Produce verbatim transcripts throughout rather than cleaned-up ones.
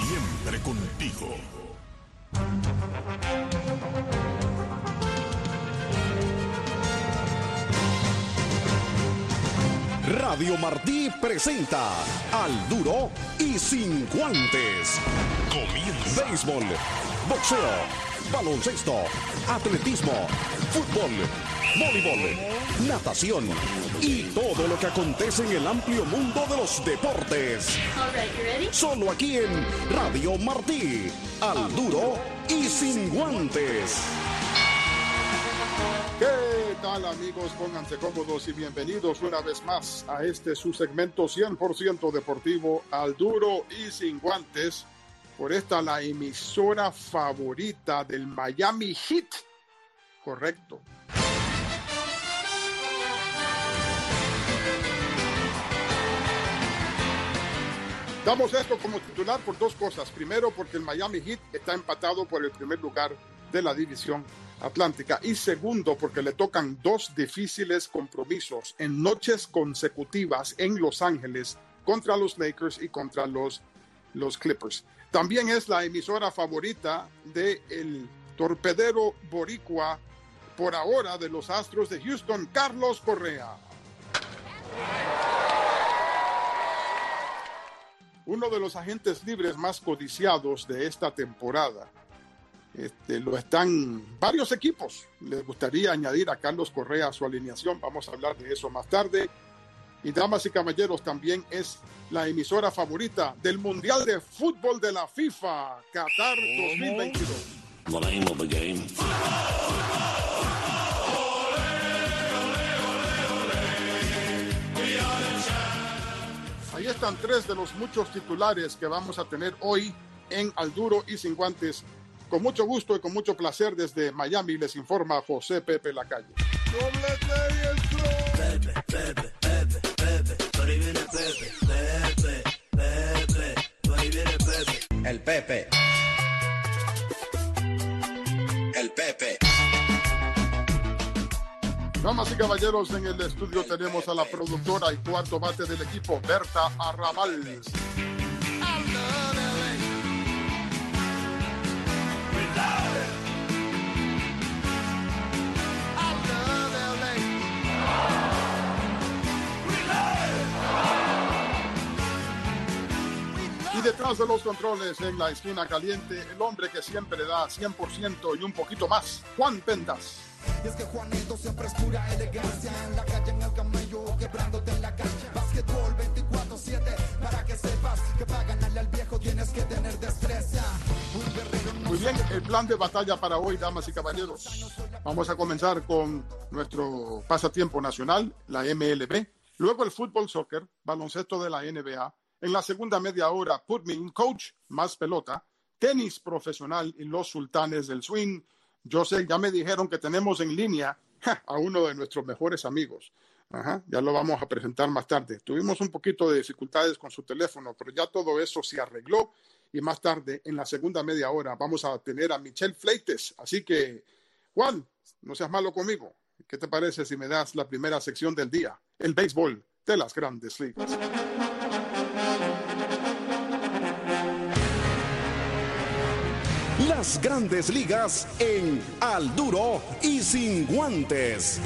Siempre contigo. Radio Martí presenta Al Duro y Sin Guantes. Comienza. Béisbol, boxeo, baloncesto, atletismo, fútbol, voleibol, natación y todo lo que acontece en el amplio mundo de los deportes. All right, you ready? Solo aquí en Radio Martí. Al Duro y Sin Guantes. ¿Qué tal, amigos? Pónganse cómodos y bienvenidos una vez más a este su segmento cien por ciento deportivo, Al Duro y Sin Guantes, por esta la emisora favorita del Miami Heat. Correcto. Damos esto como titular por dos cosas. Primero, porque el Miami Heat está empatado por el primer lugar de la división Atlántica. Y segundo, porque le tocan dos difíciles compromisos en noches consecutivas en Los Ángeles contra los Lakers y contra los, los Clippers. También es la emisora favorita del torpedero boricua por ahora de los Astros de Houston, Carlos Correa. Uno de los agentes libres más codiciados de esta temporada. Este, lo están varios equipos. Les gustaría añadir a Carlos Correa a su alineación. Vamos a hablar de eso más tarde. Y damas y caballeros, también es la emisora favorita del Mundial de Fútbol de la FIFA Qatar dos mil veintidós. The name of the game. Ahí están tres de los muchos titulares que vamos a tener hoy en Al Duro y Sin Guantes. Con mucho gusto y con mucho placer desde Miami les informa José Pepe Lacalle. Pepe, Pepe, Pepe, Pepe, por ahí viene Pepe, Pepe, Pepe, por ahí viene Pepe. El Pepe. El Pepe. Damas y caballeros, en el estudio tenemos a la productora y cuarto bate del equipo, Berta Arrabal. Y detrás de los controles, en la esquina caliente, el hombre que siempre da cien por ciento y un poquito más, Juan Pendas. Y es que Juanito siempre es pura elegancia, en la calle, en el camello, quebrándote en la cancha. Básquetbol veinticuatro siete, para que sepas que para ganarle al viejo tienes que tener destreza. Un guerrero no. Muy bien, el plan de batalla para hoy, damas y caballeros. Vamos a comenzar con nuestro pasatiempo nacional, la M L B. Luego el fútbol soccer, baloncesto de la N B A. En la segunda media hora, Put Me in Coach, más pelota, tenis profesional y los sultanes del swing. Yo sé, ya me dijeron que tenemos en línea ja, a uno de nuestros mejores amigos. Ajá, ya lo vamos a presentar más tarde. Tuvimos un poquito de dificultades con su teléfono, pero ya todo eso se arregló. Y más tarde, en la segunda media hora, vamos a tener a Michelle Fleites. Así que, Juan, no seas malo conmigo. ¿Qué te parece si me das la primera sección del día? El béisbol de las Grandes Ligas. Las Grandes Ligas en Al Duro y Sin Guantes.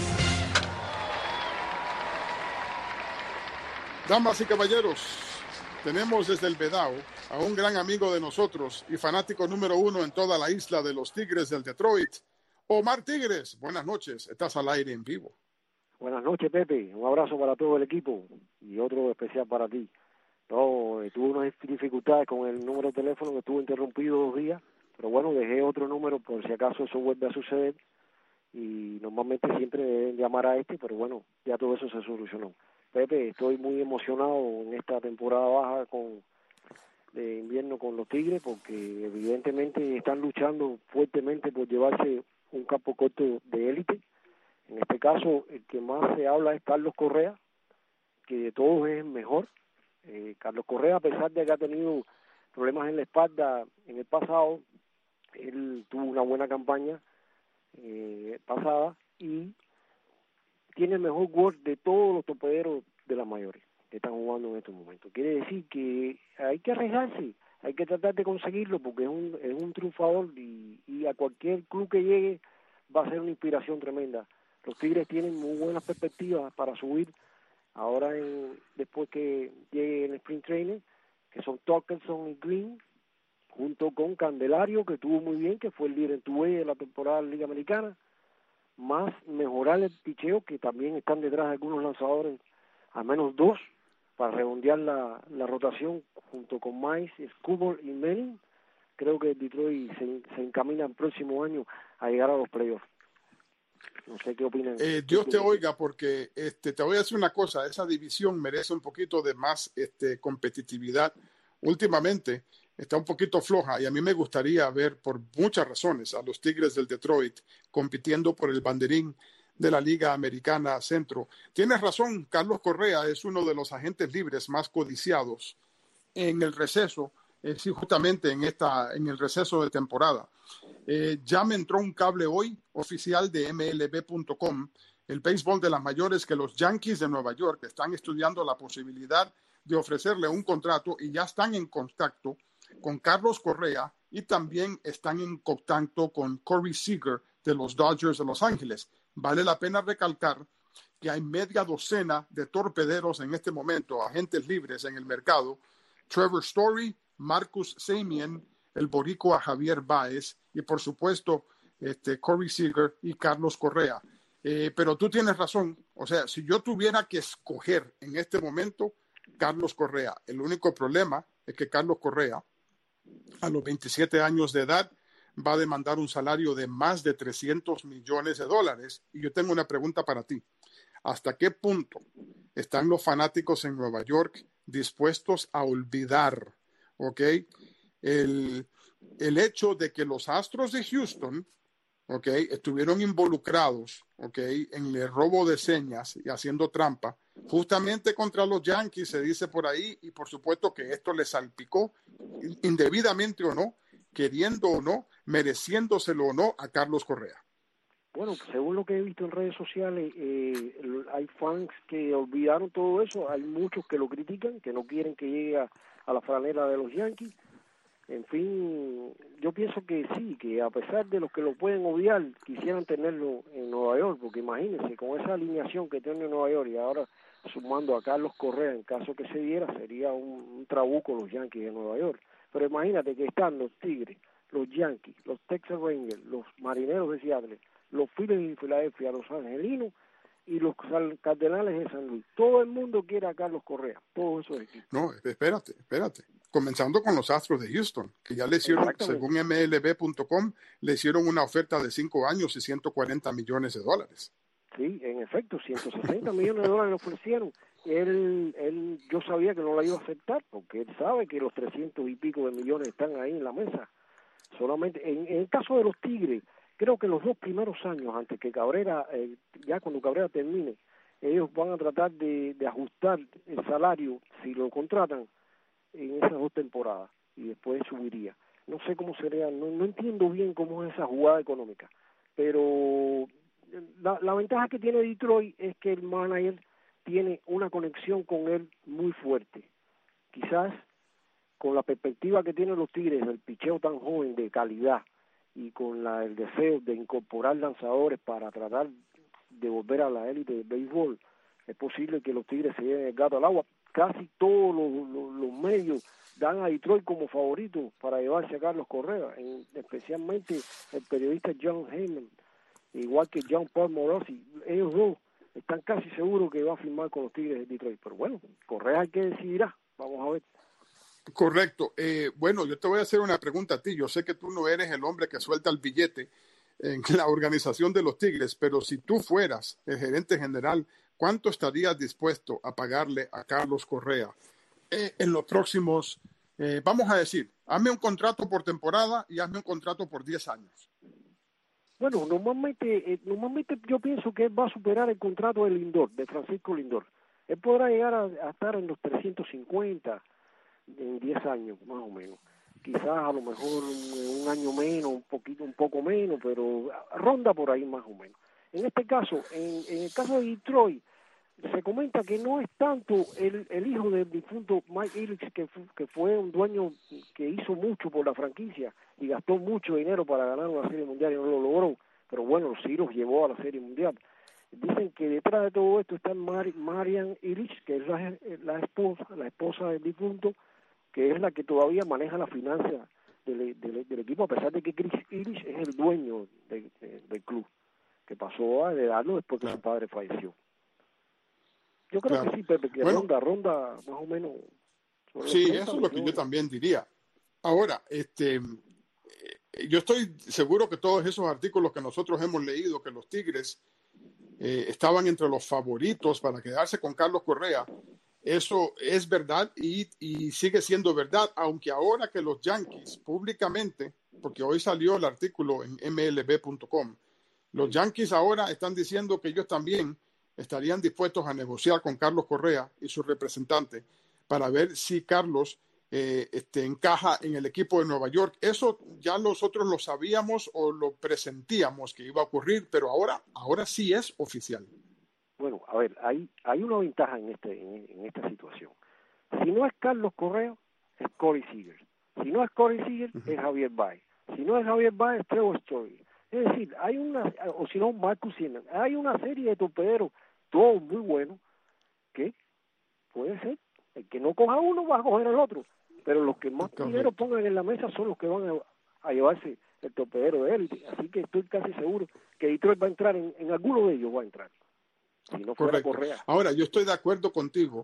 Damas y caballeros, tenemos desde el Vedao a un gran amigo de nosotros y fanático número uno en toda la isla de los Tigres del Detroit, Omar Tigres. Buenas noches, estás al aire en vivo. Buenas noches, Pepe. Un abrazo para todo el equipo y otro especial para ti. No, eh, tuve unas dificultades con el número de teléfono que estuvo interrumpido dos días, pero bueno, dejé otro número por si acaso eso vuelve a suceder y normalmente siempre deben llamar a este, pero bueno, ya todo eso se solucionó. Pepe, estoy muy emocionado en esta temporada baja con de invierno con los Tigres porque evidentemente están luchando fuertemente por llevarse un campo corto de élite. En este caso, el que más se habla es Carlos Correa, que de todos es el mejor. Eh, Carlos Correa, a pesar de que ha tenido problemas en la espalda en el pasado, él tuvo una buena campaña eh, pasada y tiene el mejor gol de todos los torpederos de las mayores que están jugando en estos momentos. Quiere decir que hay que arriesgarse, hay que tratar de conseguirlo porque es un, es un triunfador y, y a cualquier club que llegue va a ser una inspiración tremenda. Los Tigres tienen muy buenas perspectivas para subir ahora en, después que llegue el sprint training, que son Torkelson y Green, junto con Candelario, que estuvo muy bien, que fue el líder en tu de la temporada de la Liga Americana, más mejorar el picheo, que también están detrás de algunos lanzadores, al menos dos, para redondear la, la rotación, junto con Mice, Scubble y Manning. Creo que Detroit se, se encamina el próximo año a llegar a los playoffs. No sé qué opinan. Eh, Dios te oiga, porque este, te voy a decir una cosa, esa división merece un poquito de más este, competitividad. Últimamente está un poquito floja y a mí me gustaría ver, por muchas razones, a los Tigres del Detroit compitiendo por el banderín de la Liga Americana Centro. Tienes razón, Carlos Correa es uno de los agentes libres más codiciados en el receso, eh, sí, justamente en, esta, en el receso de temporada. Eh, ya me entró un cable hoy oficial de M L B punto com, el béisbol de las mayores, que los Yankees de Nueva York están estudiando la posibilidad de ofrecerle un contrato y ya están en contacto con Carlos Correa y también están en contacto con Corey Seager de los Dodgers de Los Ángeles. Vale la pena recalcar que hay media docena de torpederos en este momento, agentes libres en el mercado. Trevor Story, Marcus Semien, el boricua Javier Báez y por supuesto este, Corey Seager y Carlos Correa. Eh, pero tú tienes razón, o sea, si yo tuviera que escoger en este momento, Carlos Correa. El único problema es que Carlos Correa, a los veintisiete años de edad, va a demandar un salario de más de trescientos millones de dólares. Y yo tengo una pregunta para ti. ¿Hasta qué punto están los fanáticos en Nueva York dispuestos a olvidar, ¿ok?, el, el hecho de que los Astros de Houston, ¿ok?, estuvieron involucrados, ¿ok?, en el robo de señas y haciendo trampa justamente contra los Yankees, se dice por ahí, y por supuesto que esto les salpicó indebidamente o no, queriendo o no, mereciéndoselo o no a Carlos Correa. Bueno, según lo que he visto en redes sociales, eh, hay fans que olvidaron todo eso, hay muchos que lo critican, que no quieren que llegue a, a la franela de los Yankees. En fin, yo pienso que sí, que a pesar de los que lo pueden odiar, quisieran tenerlo en Nueva York, porque imagínense, con esa alineación que tiene Nueva York y ahora sumando a Carlos Correa, en caso que se diera, sería un, un trabuco los Yankees de Nueva York. Pero imagínate que están los Tigres, los Yankees, los Texas Rangers, los Marineros de Seattle, los Phillies de Filadelfia, los Angelinos y los Cardenales de San Luis. Todo el mundo quiere a Carlos Correa, todos esos equipos. No, espérate, espérate. Comenzando con los Astros de Houston, que ya le hicieron, según M L B punto com, le hicieron una oferta de cinco años y ciento cuarenta millones de dólares. Sí, en efecto, ciento sesenta millones de dólares le ofrecieron. Él, él, yo sabía que no la iba a aceptar, porque él sabe que los trescientos y pico de millones están ahí en la mesa. Solamente, en, en el caso de los Tigres, creo que los dos primeros años, antes que Cabrera, eh, ya cuando Cabrera termine, ellos van a tratar de, de ajustar el salario, si lo contratan, en esas dos temporadas, y después subiría. No sé cómo sería, no, no entiendo bien cómo es esa jugada económica, pero la, la ventaja que tiene Detroit es que el manager tiene una conexión con él muy fuerte. Quizás con la perspectiva que tienen los Tigres, del picheo tan joven de calidad, y con la, el deseo de incorporar lanzadores para tratar de volver a la élite del béisbol, es posible que los Tigres se lleven el gato al agua. Casi todos los, los, los medios dan a Detroit como favorito para llevarse a Carlos Correa, en, especialmente el periodista John Heyman, igual que John Paul Morosi. Ellos dos están casi seguros que va a firmar con los Tigres de Detroit, pero bueno, Correa hay que decidirá, vamos a ver. Correcto. Eh, bueno, yo te voy a hacer una pregunta a ti. Yo sé que tú no eres el hombre que suelta el billete en la organización de los Tigres, pero si tú fueras el gerente general, ¿cuánto estarías dispuesto a pagarle a Carlos Correa eh, en los próximos, eh, vamos a decir, hazme un contrato por temporada y hazme un contrato por diez años? Bueno, normalmente, eh, normalmente yo pienso que él va a superar el contrato de Lindor, de Francisco Lindor. Él podrá llegar a, a estar en los trescientos cincuenta en diez años, más o menos. Quizás a lo mejor un, un año menos, un poquito, un poco menos, pero ronda por ahí más o menos. En este caso, en, en el caso de Detroit, se comenta que no es tanto el, el hijo del difunto Mike Ilitch, que, fu, que fue un dueño que hizo mucho por la franquicia y gastó mucho dinero para ganar una Serie Mundial y no lo logró, pero bueno, sí los llevó a la Serie Mundial. Dicen que detrás de todo esto está Mar Marian Ilitch, que es la, la esposa la esposa del difunto, que es la que todavía maneja la finanza del, del, del equipo, a pesar de que Chris Ilitch es el dueño de, de, del club, que pasó a heredarlo después que claro. su padre falleció. Yo creo claro. que sí, Pepe, que bueno, ronda, ronda más o menos. Sí, eso es lo que yo también diría. Ahora, este, yo estoy seguro que todos esos artículos que nosotros hemos leído, que los Tigres eh, estaban entre los favoritos para quedarse con Carlos Correa, eso es verdad y, y sigue siendo verdad, aunque ahora que los Yankees públicamente, porque hoy salió el artículo en M L B punto com, los Yankees ahora están diciendo que ellos también estarían dispuestos a negociar con Carlos Correa y su representante para ver si Carlos eh, este, encaja en el equipo de Nueva York. Eso ya nosotros lo sabíamos o lo presentíamos que iba a ocurrir, pero ahora, ahora sí es oficial. Bueno, a ver, hay, hay una ventaja en, este, en, en esta situación. Si no es Carlos Correa, es Corey Seager. Si no es Corey Seager, uh-huh. es Javier Baez. Si no es Javier Baez, es Trevor Story. Es decir, hay una, o si no, Marcus Siemens, hay una serie de torpederos, todos muy buenos, que puede ser, el que no coja uno va a coger el otro, pero los que más dinero pongan en la mesa son los que van a, a llevarse el torpedero de élite, así que estoy casi seguro que Detroit va a entrar, en, en alguno de ellos va a entrar, si no fuera Correa. Ahora, yo estoy de acuerdo contigo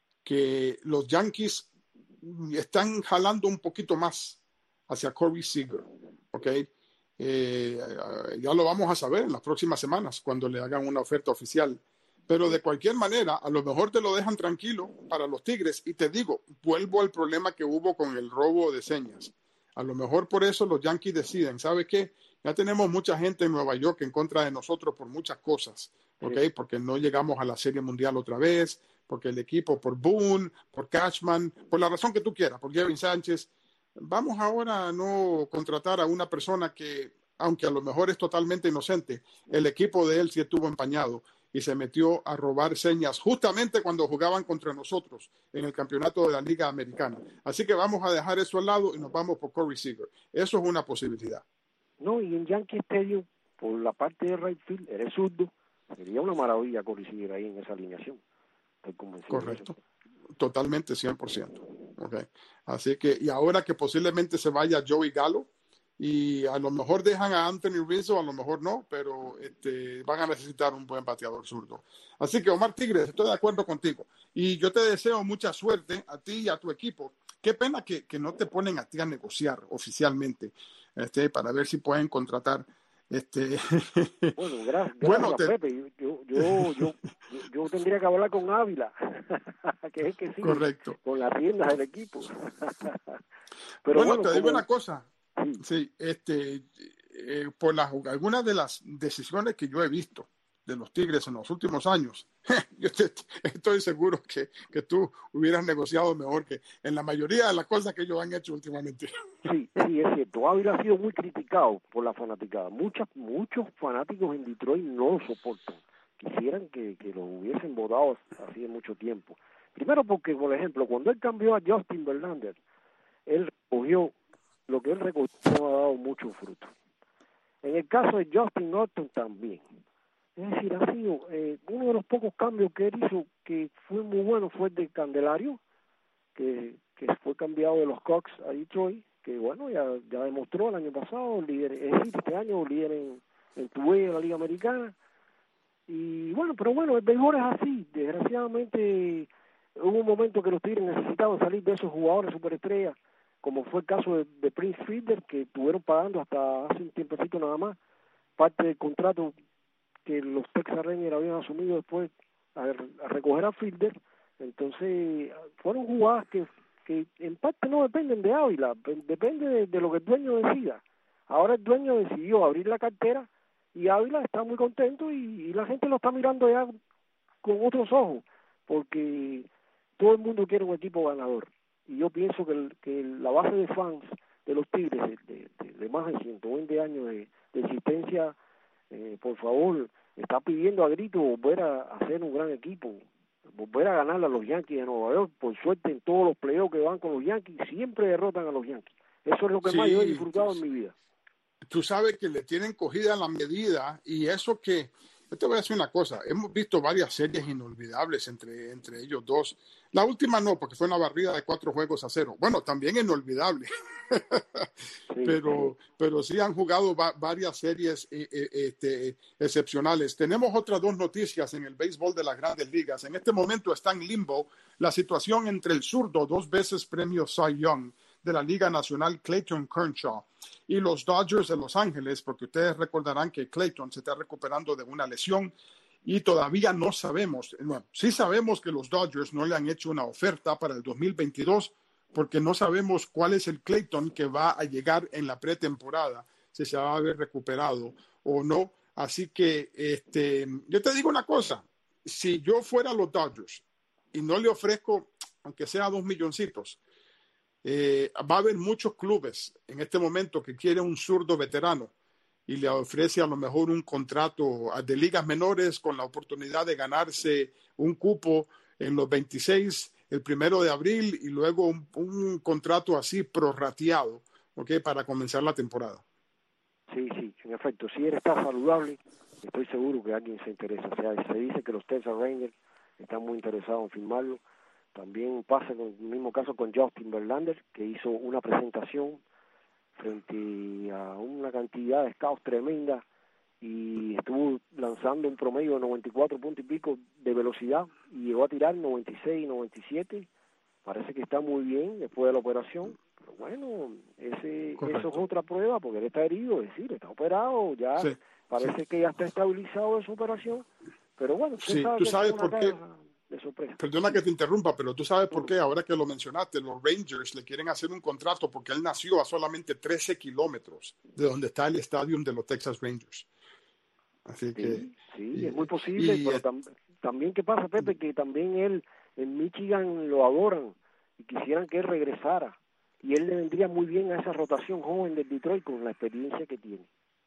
que los Yankees están jalando un poquito más hacia Corey Seager, ¿ok? Eh, ya lo vamos a saber en las próximas semanas cuando le hagan una oferta oficial, pero de cualquier manera a lo mejor te lo dejan tranquilo para los Tigres y te digo, vuelvo al problema que hubo con el robo de señas. A lo mejor por eso los Yankees deciden, ¿sabe qué? Ya tenemos mucha gente en Nueva York en contra de nosotros por muchas cosas, ¿ok? Sí. Porque no llegamos a la Serie Mundial otra vez, porque el equipo, por Boone, por Cashman, por la razón que tú quieras, por Gavin Sánchez. Vamos ahora a no contratar a una persona que, aunque a lo mejor es totalmente inocente, el equipo de él sí estuvo empañado y se metió a robar señas justamente cuando jugaban contra nosotros en el campeonato de la Liga Americana. Así que vamos a dejar eso al lado y nos vamos por Corey Seager. Eso es una posibilidad. No, y en Yankee Stadium, por la parte de right field, eres zurdo, sería una maravilla Corey Seager ahí en esa alineación. Estoy convencido. Correcto. Totalmente, cien por ciento. Okay. Así que, y ahora que posiblemente se vaya Joey Gallo, y a lo mejor dejan a Anthony Rizzo, a lo mejor no, pero este, van a necesitar un buen bateador zurdo. Así que, Omar Tigres, estoy de acuerdo contigo. Y yo te deseo mucha suerte a ti y a tu equipo. Qué pena que, que no te ponen a ti a negociar oficialmente, este, para ver si pueden contratar. Este... Bueno, gracias, gracias bueno, te... Pepe. Yo, yo, yo, yo, yo tendría que hablar con Ávila, que es el que sigue Correcto. Con las riendas del equipo. Pero bueno, bueno, te digo como... una cosa. Sí, sí este, eh, por las, algunas de las decisiones que yo he visto de los Tigres en los últimos años, yo te, estoy seguro que, que tú hubieras negociado mejor que en la mayoría de las cosas que ellos han hecho últimamente. Sí, sí, es cierto. Ávila ha sido muy criticado por la fanaticada. Muchas, muchos fanáticos en Detroit no lo soportan. Quisieran que, que lo hubiesen votado hace mucho tiempo. Primero porque, por ejemplo, cuando él cambió a Justin Verlander, él recogió lo que él recogió no ha dado mucho fruto. En el caso de Justin Norton también. Es decir, ha sido eh, uno de los pocos cambios que él hizo que fue muy bueno fue el de Candelario, que, que fue cambiado de los Cubs a Detroit, que bueno, ya, ya demostró el año pasado, líder, es decir, este año líder en, en Tuve de la Liga Americana. Y bueno, pero bueno, el béisbol es así. Desgraciadamente hubo un momento que los Tigres necesitaban salir de esos jugadores superestrellas, como fue el caso de, de Prince Fielder, que estuvieron pagando hasta hace un tiempecito nada más parte del contrato que los Texas Rangers habían asumido después a, a recoger a Fielder. Entonces fueron jugadas que, que en parte no dependen de Ávila, depende de, de lo que el dueño decida. Ahora el dueño decidió abrir la cartera y Ávila está muy contento y, y la gente lo está mirando ya con otros ojos, porque todo el mundo quiere un equipo ganador. Y yo pienso que, el, que la base de fans de los Tigres, de, de, de más de ciento veinte años de, de existencia, eh, por favor, está pidiendo a grito volver a hacer un gran equipo, volver a ganar a los Yankees de Nueva York. Por suerte, en todos los playoffs que van con los Yankees, siempre derrotan a los Yankees. Eso es lo que Sí, más yo he disfrutado en mi vida. Tú sabes que le tienen cogida la medida, y eso que, yo te voy a decir una cosa, hemos visto varias series inolvidables entre, entre ellos dos. La última no, porque fue una barrida de cuatro juegos a cero. Bueno, también inolvidable, Sí, pero, sí. pero sí han jugado va, varias series eh, eh, este, excepcionales. Tenemos otras dos noticias en el béisbol de las Grandes Ligas. En este momento está en limbo la situación entre el zurdo, dos veces premio Cy Young de la Liga Nacional, Clayton Kershaw, y los Dodgers de Los Ángeles, porque ustedes recordarán que Clayton se está recuperando de una lesión y todavía no sabemos, bueno, sí sabemos que los Dodgers no le han hecho una oferta para el dos mil veintidós porque no sabemos cuál es el Clayton que va a llegar en la pretemporada, si se va a haber recuperado o no. Así que este, yo te digo una cosa, si yo fuera los Dodgers y no le ofrezco, aunque sea dos milloncitos, Eh, va a haber muchos clubes en este momento que quieren un zurdo veterano y le ofrece a lo mejor un contrato de ligas menores con la oportunidad de ganarse un cupo en los veintiséis, el primero de abril, y luego un, un contrato así prorrateado, ¿okay? Para comenzar la temporada. Sí, sí, en efecto, si él está saludable, estoy seguro que alguien se interesa. O sea, se dice que los Texas Rangers están muy interesados en firmarlo. También pasa con el mismo caso con Justin Verlander, que hizo una presentación frente a una cantidad de scouts tremenda y estuvo lanzando un promedio de noventa y cuatro puntos y pico de velocidad y llegó a tirar noventa y seis, noventa y siete. Parece que está muy bien después de la operación. Pero bueno, ese, eso es otra prueba, porque él está herido, es decir, está operado, ya Sí, parece sí. que ya está estabilizado de su operación. Pero bueno, Sí, sabe tú que sabes es una por qué. caja de sorpresa. Perdona que te interrumpa, pero tú sabes por qué, ahora que lo mencionaste, los Rangers le quieren hacer un contrato porque él nació a solamente trece kilómetros de donde está el estadio de los Texas Rangers. Así que... Sí, sí, y, es muy posible, y, pero tam también, ¿qué pasa, Pepe? Que también él, en Michigan lo adoran y quisieran que él regresara. Y él le vendría muy bien a esa rotación joven del Detroit con la experiencia que tiene.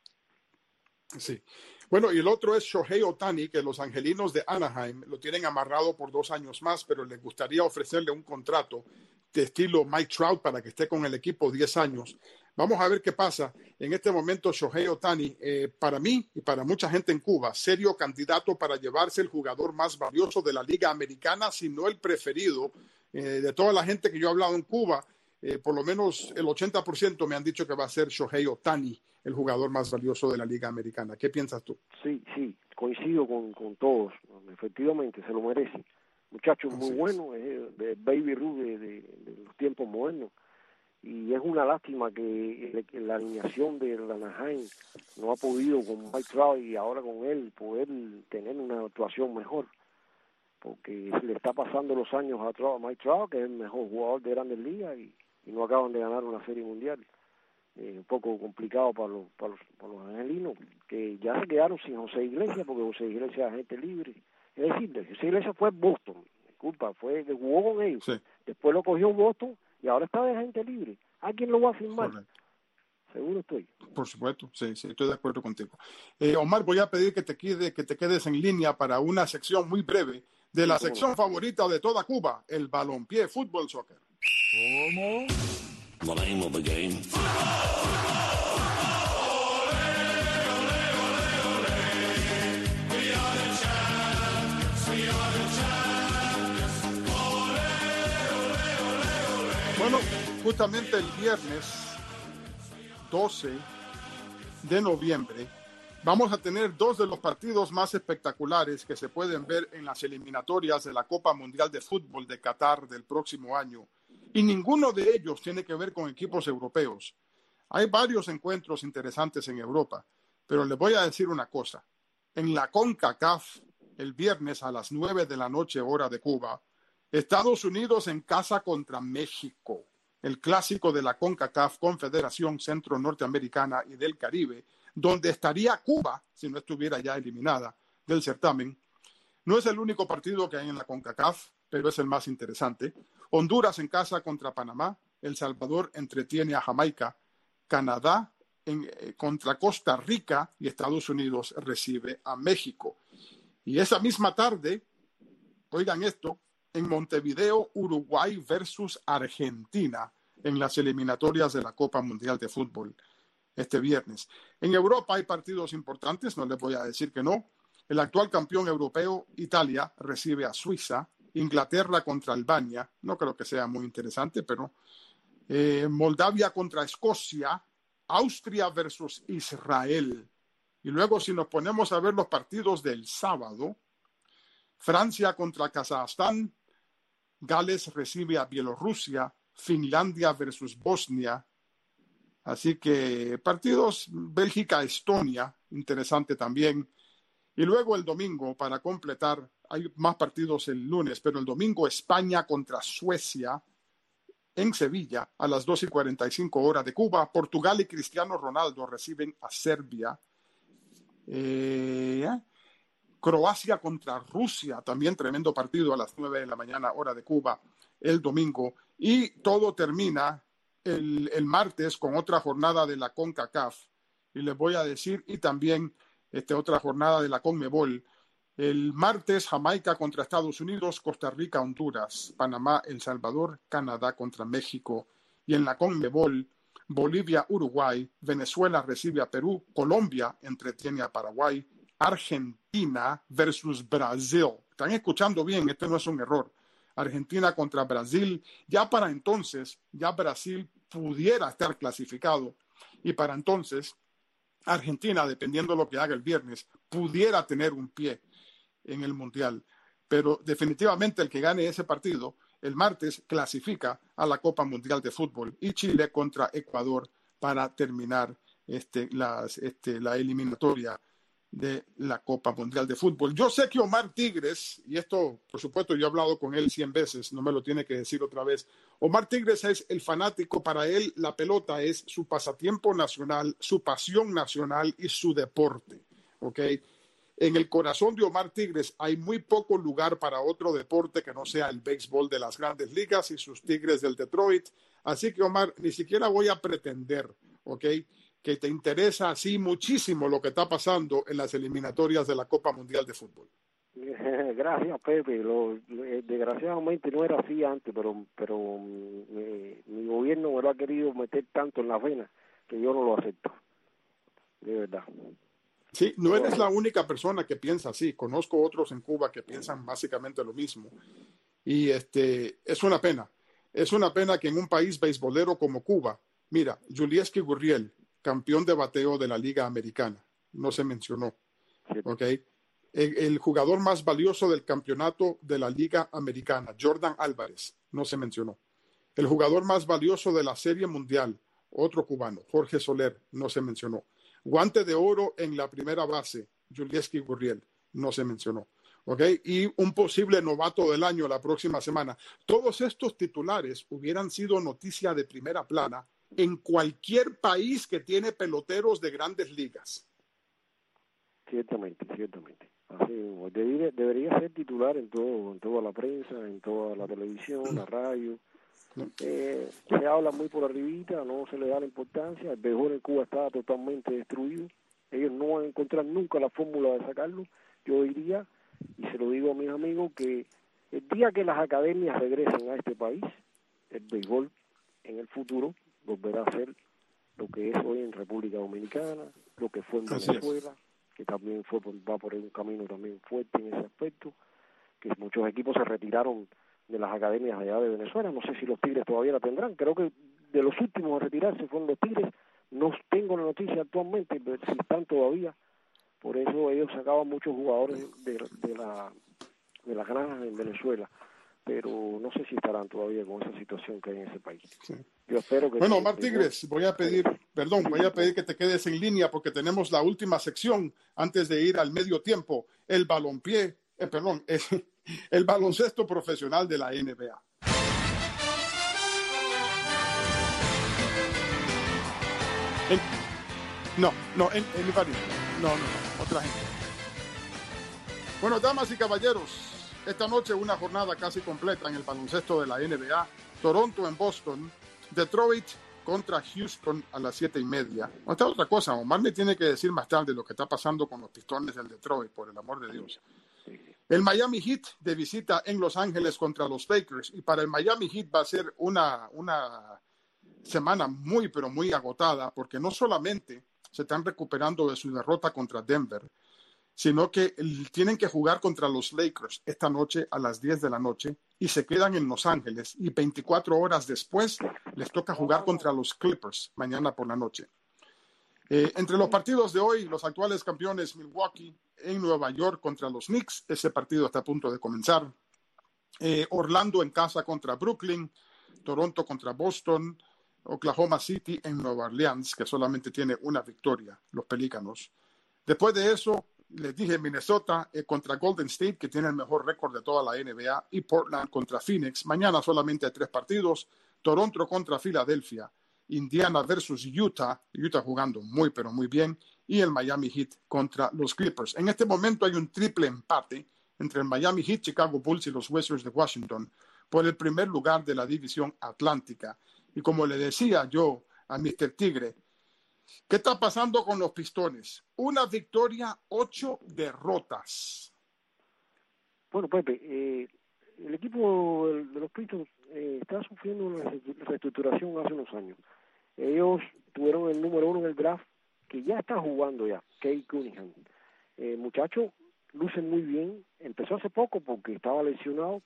Sí. Bueno, y el otro es Shohei Ohtani, que los angelinos de Anaheim lo tienen amarrado por dos años más, pero les gustaría ofrecerle un contrato de estilo Mike Trout para que esté con el equipo diez años. Vamos a ver qué pasa. En este momento, Shohei Ohtani, eh, para mí y para mucha gente en Cuba, serio candidato para llevarse el jugador más valioso de la Liga Americana, si no el preferido. Eh, de toda la gente que yo he hablado en Cuba, eh, por lo menos el ochenta por ciento me han dicho que va a ser Shohei Ohtani el jugador más valioso de la Liga Americana. ¿Qué piensas tú? Sí, sí, coincido con, con todos. Efectivamente, se lo merece. Muchacho muy bueno, es de Baby Ruth de, de, de los tiempos modernos. Y es una lástima que, que la alineación de Anaheim no ha podido con Mike Trout y ahora con él poder tener una actuación mejor. Porque le está pasando los años a, Trout, a Mike Trout, que es el mejor jugador de Grandes Ligas, y, y no acaban de ganar una serie mundial. Eh, un poco complicado para los, para, los, para los angelinos, que ya se quedaron sin José Iglesias, porque José Iglesias es agente libre. Es decir, José Iglesias fue Boston, disculpa, fue que jugó con ellos. Sí. Después lo cogió Boston y ahora está de agente libre. ¿A quién lo va a firmar? Correcto. Seguro estoy. Por supuesto, sí, sí, estoy de acuerdo contigo. Eh, Omar, voy a pedir que te, quede, que te quedes en línea para una sección muy breve de la sección favorita de toda Cuba, el balompié, fútbol, soccer. ¿Cómo? The name of the game. Bueno, justamente el viernes doce de noviembre vamos a tener dos de los partidos más espectaculares que se pueden ver en las eliminatorias de la Copa Mundial de Fútbol de Qatar del próximo año. Y ninguno de ellos tiene que ver con equipos europeos. Hay varios encuentros interesantes en Europa, pero les voy a decir una cosa. En la CONCACAF, el viernes a las nueve de la noche, hora de Cuba, Estados Unidos en casa contra México, el clásico de la CONCACAF, Confederación Centro Norteamericana y del Caribe, donde estaría Cuba, si no estuviera ya eliminada del certamen. No es el único partido que hay en la CONCACAF, pero es el más interesante. Honduras en casa contra Panamá, El Salvador entretiene a Jamaica, Canadá en, eh, contra Costa Rica y Estados Unidos recibe a México. Y esa misma tarde, oigan esto, en Montevideo, Uruguay versus Argentina en las eliminatorias de la Copa Mundial de Fútbol este viernes. En Europa hay partidos importantes, no les voy a decir que no. El actual campeón europeo, Italia, recibe a Suiza. Inglaterra contra Albania, no creo que sea muy interesante, pero eh, Moldavia contra Escocia, Austria versus Israel. Y luego si nos ponemos a ver los partidos del sábado, Francia contra Kazajstán, Gales recibe a Bielorrusia, Finlandia versus Bosnia. Así que partidos Bélgica-Estonia, interesante también. Y luego el domingo, para completar, hay más partidos el lunes, pero el domingo España contra Suecia en Sevilla a las dos y cuarenta y cinco horas de Cuba. Portugal y Cristiano Ronaldo reciben a Serbia. Eh, Croacia contra Rusia, también tremendo partido a las nueve de la mañana hora de Cuba el domingo. Y todo termina el, el martes con otra jornada de la CONCACAF. Y les voy a decir, y también Este, otra jornada de la CONMEBOL. El martes, Jamaica contra Estados Unidos, Costa Rica, Honduras, Panamá, El Salvador, Canadá contra México. Y en la CONMEBOL, Bolivia, Uruguay, Venezuela recibe a Perú, Colombia entretiene a Paraguay, Argentina versus Brasil. Están escuchando bien, esto no es un error. Argentina contra Brasil. Ya para entonces, ya Brasil pudiera estar clasificado. Y para entonces, Argentina, dependiendo de lo que haga el viernes, pudiera tener un pie en el Mundial. Pero definitivamente el que gane ese partido el martes clasifica a la Copa Mundial de Fútbol. Y Chile contra Ecuador para terminar este, las, este, la eliminatoria de la Copa Mundial de Fútbol. Yo sé que Omar Tigres, y esto por supuesto yo he hablado con él cien veces, no me lo tiene que decir otra vez, Omar Tigres es el fanático, para él la pelota es su pasatiempo nacional, su pasión nacional y su deporte, ¿ok? En el corazón de Omar Tigres hay muy poco lugar para otro deporte que no sea el béisbol de las grandes ligas y sus Tigres del Detroit, así que Omar, ni siquiera voy a pretender, ¿ok?, que te interesa así muchísimo lo que está pasando en las eliminatorias de la Copa Mundial de Fútbol. Gracias, Pepe. Lo, eh, desgraciadamente no era así antes, pero pero eh, mi gobierno me lo ha querido meter tanto en la vena que yo no lo acepto. De verdad. Sí, no eres la única persona que piensa así. Conozco otros en Cuba que piensan básicamente lo mismo. Y este es una pena. Es una pena que en un país beisbolero como Cuba, mira, Yulieski Gurriel, campeón de bateo de la Liga Americana, no se mencionó, ¿ok? El, el jugador más valioso del campeonato de la Liga Americana, Jordan Álvarez, no se mencionó. El jugador más valioso de la Serie Mundial, otro cubano, Jorge Soler, no se mencionó. Guante de oro en la primera base, Yulieski Gurriel, no se mencionó, ¿ok? Y un posible novato del año la próxima semana. Todos estos titulares hubieran sido noticia de primera plana en cualquier país que tiene peloteros de grandes ligas. Ciertamente, ciertamente. Así, debería, debería ser titular en todo, en toda la prensa, en toda la televisión, la radio. Eh, se habla muy por arribita, no se le da la importancia. El béisbol en Cuba está totalmente destruido. Ellos no van a encontrar nunca la fórmula de sacarlo. Yo diría, y se lo digo a mis amigos, que el día que las academias regresen a este país, el béisbol en el futuro volverá a ser lo que es hoy en República Dominicana, lo que fue en Venezuela, que también fue va por un camino también fuerte en ese aspecto, que muchos equipos se retiraron de las academias allá de Venezuela. No sé si los Tigres todavía la tendrán. Creo que de los últimos a retirarse fueron los Tigres. No tengo la noticia actualmente, pero si están todavía. Por eso ellos sacaban muchos jugadores de, de la de las granjas en Venezuela. Pero no sé si estarán todavía con esa situación que hay en ese país. Sí. Yo espero que... Bueno, Omar Tigres, voy a pedir, perdón, voy a pedir que te quedes en línea porque tenemos la última sección antes de ir al medio tiempo. El balompié, eh, perdón, eh, el baloncesto profesional de la N B A. En, no, no, en, en no, no, no, otra gente. Bueno, damas y caballeros, esta noche una jornada casi completa en el baloncesto de la N B A. Toronto en Boston, Detroit contra Houston a las siete y media. Esta otra cosa, Omar me tiene que decir más tarde lo que está pasando con los Pistones del Detroit, por el amor de Dios. El Miami Heat de visita en Los Ángeles contra los Lakers, y para el Miami Heat va a ser una, una semana muy, pero muy agotada, porque no solamente se están recuperando de su derrota contra Denver, sino que tienen que jugar contra los Lakers esta noche a las diez de la noche y se quedan en Los Ángeles, y veinticuatro horas después les toca jugar contra los Clippers mañana por la noche. Eh, entre los partidos de hoy, los actuales campeones Milwaukee en Nueva York contra los Knicks, ese partido está a punto de comenzar. Eh, Orlando en casa contra Brooklyn, Toronto contra Boston, Oklahoma City en Nueva Orleans, que solamente tiene una victoria, los Pelícanos. Después de eso, les dije Minnesota eh, contra Golden State, que tiene el mejor récord de toda la N B A, y Portland contra Phoenix. Mañana solamente hay tres partidos, Toronto contra Filadelfia, Indiana versus Utah, Utah jugando muy pero muy bien, y el Miami Heat contra los Clippers. En este momento hay un triple empate entre el Miami Heat, Chicago Bulls y los Wizards de Washington por el primer lugar de la división atlántica. Y como le decía yo a mister Tigre, ¿qué está pasando con los Pistones? Una victoria, ocho derrotas. Bueno, Pepe, eh, el equipo de los Pistons eh, está sufriendo una reestructuración hace unos años. Ellos tuvieron el número uno en el draft, que ya está jugando ya, Kate Cunningham. El muchacho luce muy bien, empezó hace poco porque estaba lesionado,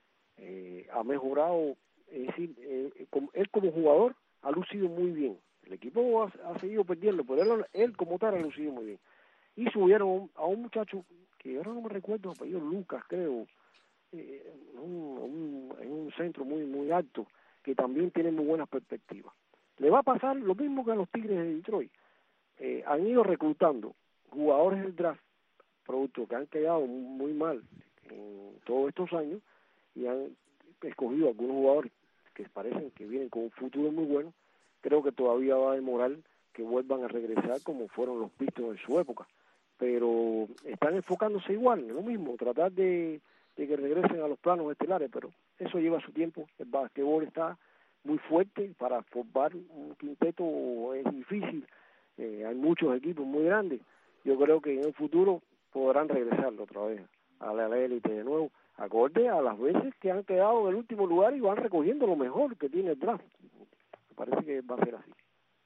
eh, ha mejorado, es decir, eh, como, él como jugador ha lucido muy bien. El equipo ha, ha seguido perdiendo, pero él, él como tal ha lucido muy bien. Y subieron a un muchacho, que ahora no me recuerdo, apellido Lucas, creo, eh, un, un, en un centro muy muy alto, que también tiene muy buenas perspectivas. Le va a pasar lo mismo que a los Tigres de Detroit. Eh, han ido reclutando jugadores del draft, producto que han quedado muy mal en todos estos años, y han escogido algunos jugadores que parecen que vienen con un futuro muy bueno. Creo que todavía va a demorar que vuelvan a regresar como fueron los Pistons en su época, pero están enfocándose igual, en lo mismo, tratar de, de que regresen a los planos estelares, pero eso lleva su tiempo. El basquetbol está muy fuerte, para formar un quinteto es difícil, eh, hay muchos equipos muy grandes. Yo creo que en el futuro podrán regresar otra vez a la élite de nuevo, acorde a las veces que han quedado en el último lugar y van recogiendo lo mejor que tiene el draft. Me parece que va a ser así.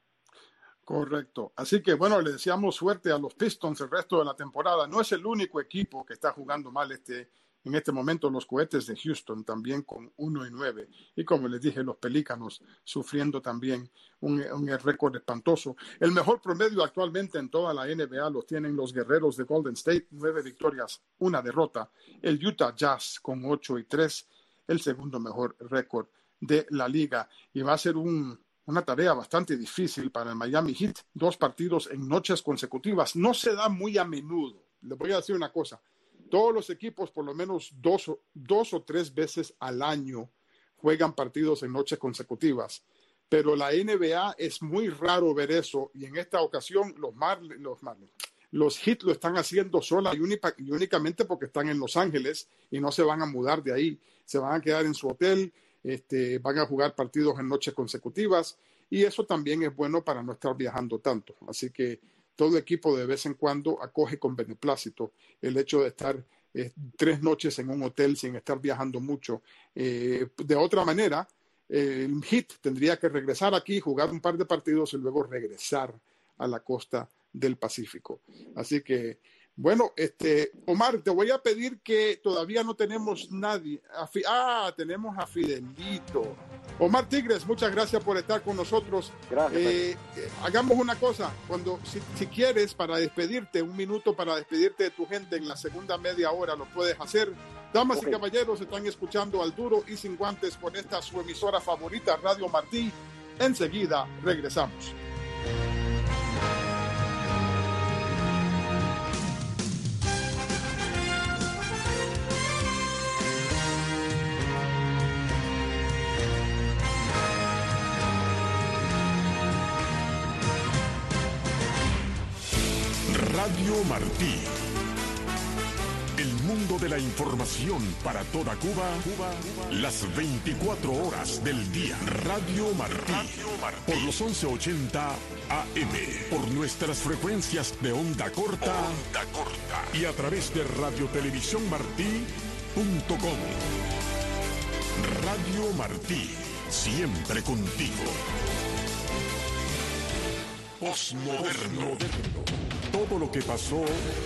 Correcto. Así que, bueno, le deseamos suerte a los Pistons el resto de la temporada. No es el único equipo que está jugando mal este, en este momento. Los Cohetes de Houston también con uno y nueve. Y como les dije, los Pelícanos sufriendo también un, un récord espantoso. El mejor promedio actualmente en toda la N B A los tienen los Guerreros de Golden State. Nueve victorias, una derrota. El Utah Jazz con ocho y tres. El segundo mejor récord de la liga. Y va a ser un... una tarea bastante difícil para el Miami Heat, dos partidos en noches consecutivas. No se da muy a menudo. Les voy a decir una cosa. Todos los equipos, por lo menos dos, dos o tres veces al año, juegan partidos en noches consecutivas. Pero la N B A es muy raro ver eso, y en esta ocasión los Marlins, los, Marlins, los Heat lo están haciendo sola y, única, y únicamente porque están en Los Ángeles y no se van a mudar de ahí. Se van a quedar en su hotel. Este, van a jugar partidos en noches consecutivas, y eso también es bueno para no estar viajando tanto. Así que todo equipo de vez en cuando acoge con beneplácito el hecho de estar eh, tres noches en un hotel sin estar viajando mucho. Eh, de otra manera, eh, el Heat tendría que regresar aquí, jugar un par de partidos y luego regresar a la costa del Pacífico. Así que, bueno, este, Omar, te voy a pedir que todavía no tenemos nadie. Ah, tenemos a Fidelito. Omar Tigres, muchas gracias por estar con nosotros. Gracias. Eh, eh, hagamos una cosa, cuando si, si quieres, para despedirte, un minuto para despedirte de tu gente en la segunda media hora, lo puedes hacer. Damas okay. y caballeros, están escuchando Al Duro y Sin Guantes por esta su emisora favorita, Radio Martí. Enseguida regresamos. Radio Martí, el mundo de la información para toda Cuba, Cuba, las veinticuatro horas del día. Radio Martí, Radio Martí. Por los once ochenta A M, por nuestras frecuencias de onda corta, onda corta y a través de radio televisión martí punto com. Radio Martí, siempre contigo. Postmoderno. Todo lo que pasó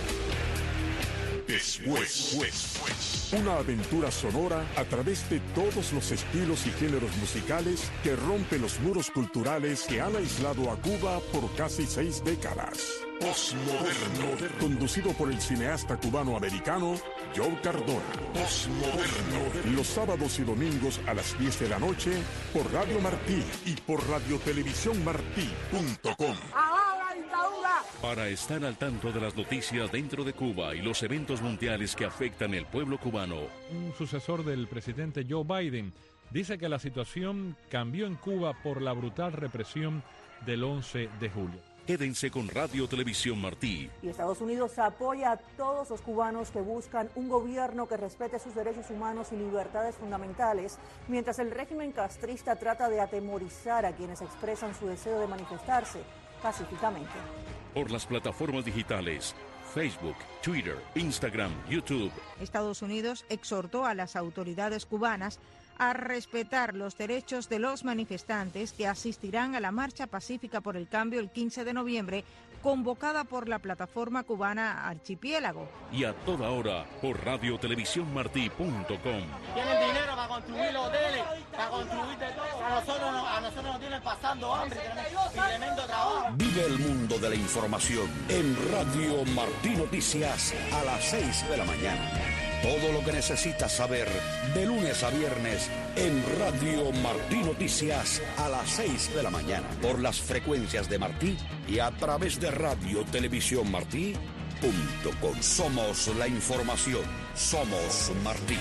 después. después. Una aventura sonora a través de todos los estilos y géneros musicales que rompen los muros culturales que han aislado a Cuba por casi seis décadas. Postmoderno. Conducido por el cineasta cubano-americano Joe Cardona. Postmoderno. Los sábados y domingos a las diez de la noche por Radio Martí y por radio televisión martí punto com. Para estar al tanto de las noticias dentro de Cuba y los eventos mundiales que afectan el pueblo cubano. Un sucesor del presidente Joe Biden dice que la situación cambió en Cuba por la brutal represión del once de julio. Quédense con Radio Televisión Martí. Y Estados Unidos apoya a todos los cubanos que buscan un gobierno que respete sus derechos humanos y libertades fundamentales, mientras el régimen castrista trata de atemorizar a quienes expresan su deseo de manifestarse pacíficamente. Por las plataformas digitales Facebook, Twitter, Instagram, YouTube. Estados Unidos exhortó a las autoridades cubanas a respetar los derechos de los manifestantes que asistirán a la marcha pacífica por el cambio el quince de noviembre, convocada por la plataforma cubana Archipiélago. Y a toda hora por radio televisión martí punto com. Tienen dinero para construir los hoteles, para construir de todo. A nosotros, no, a nosotros nos tienen pasando hambre y tremendo trabajo. Vive el mundo de la información en Radio Martí Noticias a las seis de la mañana. Todo lo que necesitas saber de lunes a viernes en Radio Martí Noticias a las seis de la mañana por las frecuencias de Martí y a través de radio televisión martí punto com. Somos la información, somos Martí.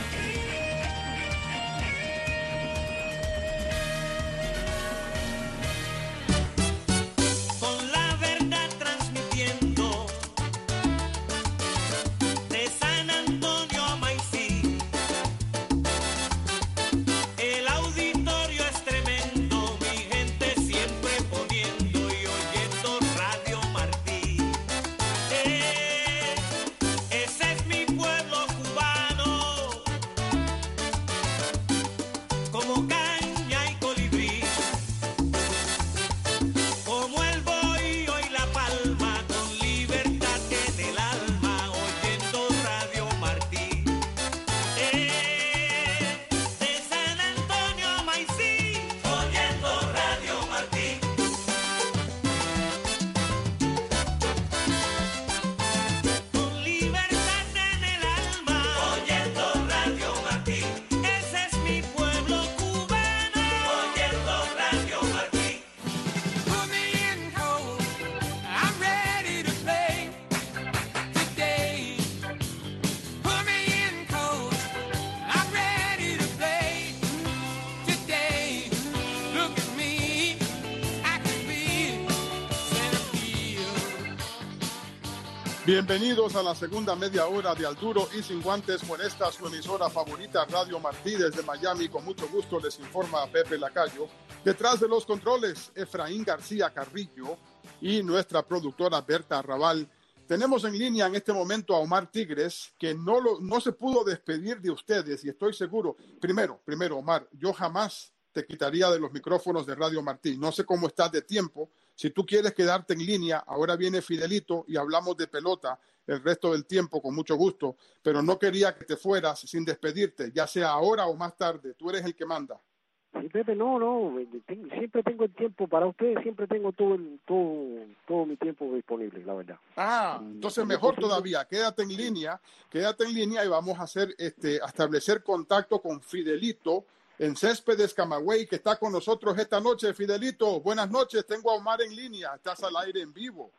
Bienvenidos a la segunda media hora de Al Duro y Sin Guantes por esta su emisora favorita Radio Martí desde Miami. Con mucho gusto les informa Pepe Lacayo. Detrás de los controles, Efraín García Carrillo y nuestra productora Berta Arrabal. Tenemos en línea en este momento a Omar Tigres, que no, lo, no se pudo despedir de ustedes y estoy seguro. Primero, primero Omar, yo jamás te quitaría de los micrófonos de Radio Martí. No sé cómo estás de tiempo. Si tú quieres quedarte en línea, ahora viene Fidelito y hablamos de pelota el resto del tiempo con mucho gusto, pero no quería que te fueras sin despedirte, ya sea ahora o más tarde. Tú eres el que manda. Sí, Pepe, no, no, tengo, siempre tengo el tiempo para ustedes, siempre tengo todo el, todo, todo mi tiempo disponible, la verdad. Ah, entonces mejor todavía, quédate en línea, quédate en línea y vamos a hacer, este, a establecer contacto con Fidelito en Céspedes, Camagüey, que está con nosotros esta noche. Fidelito, buenas noches, tengo a Omar en línea, estás al aire en vivo.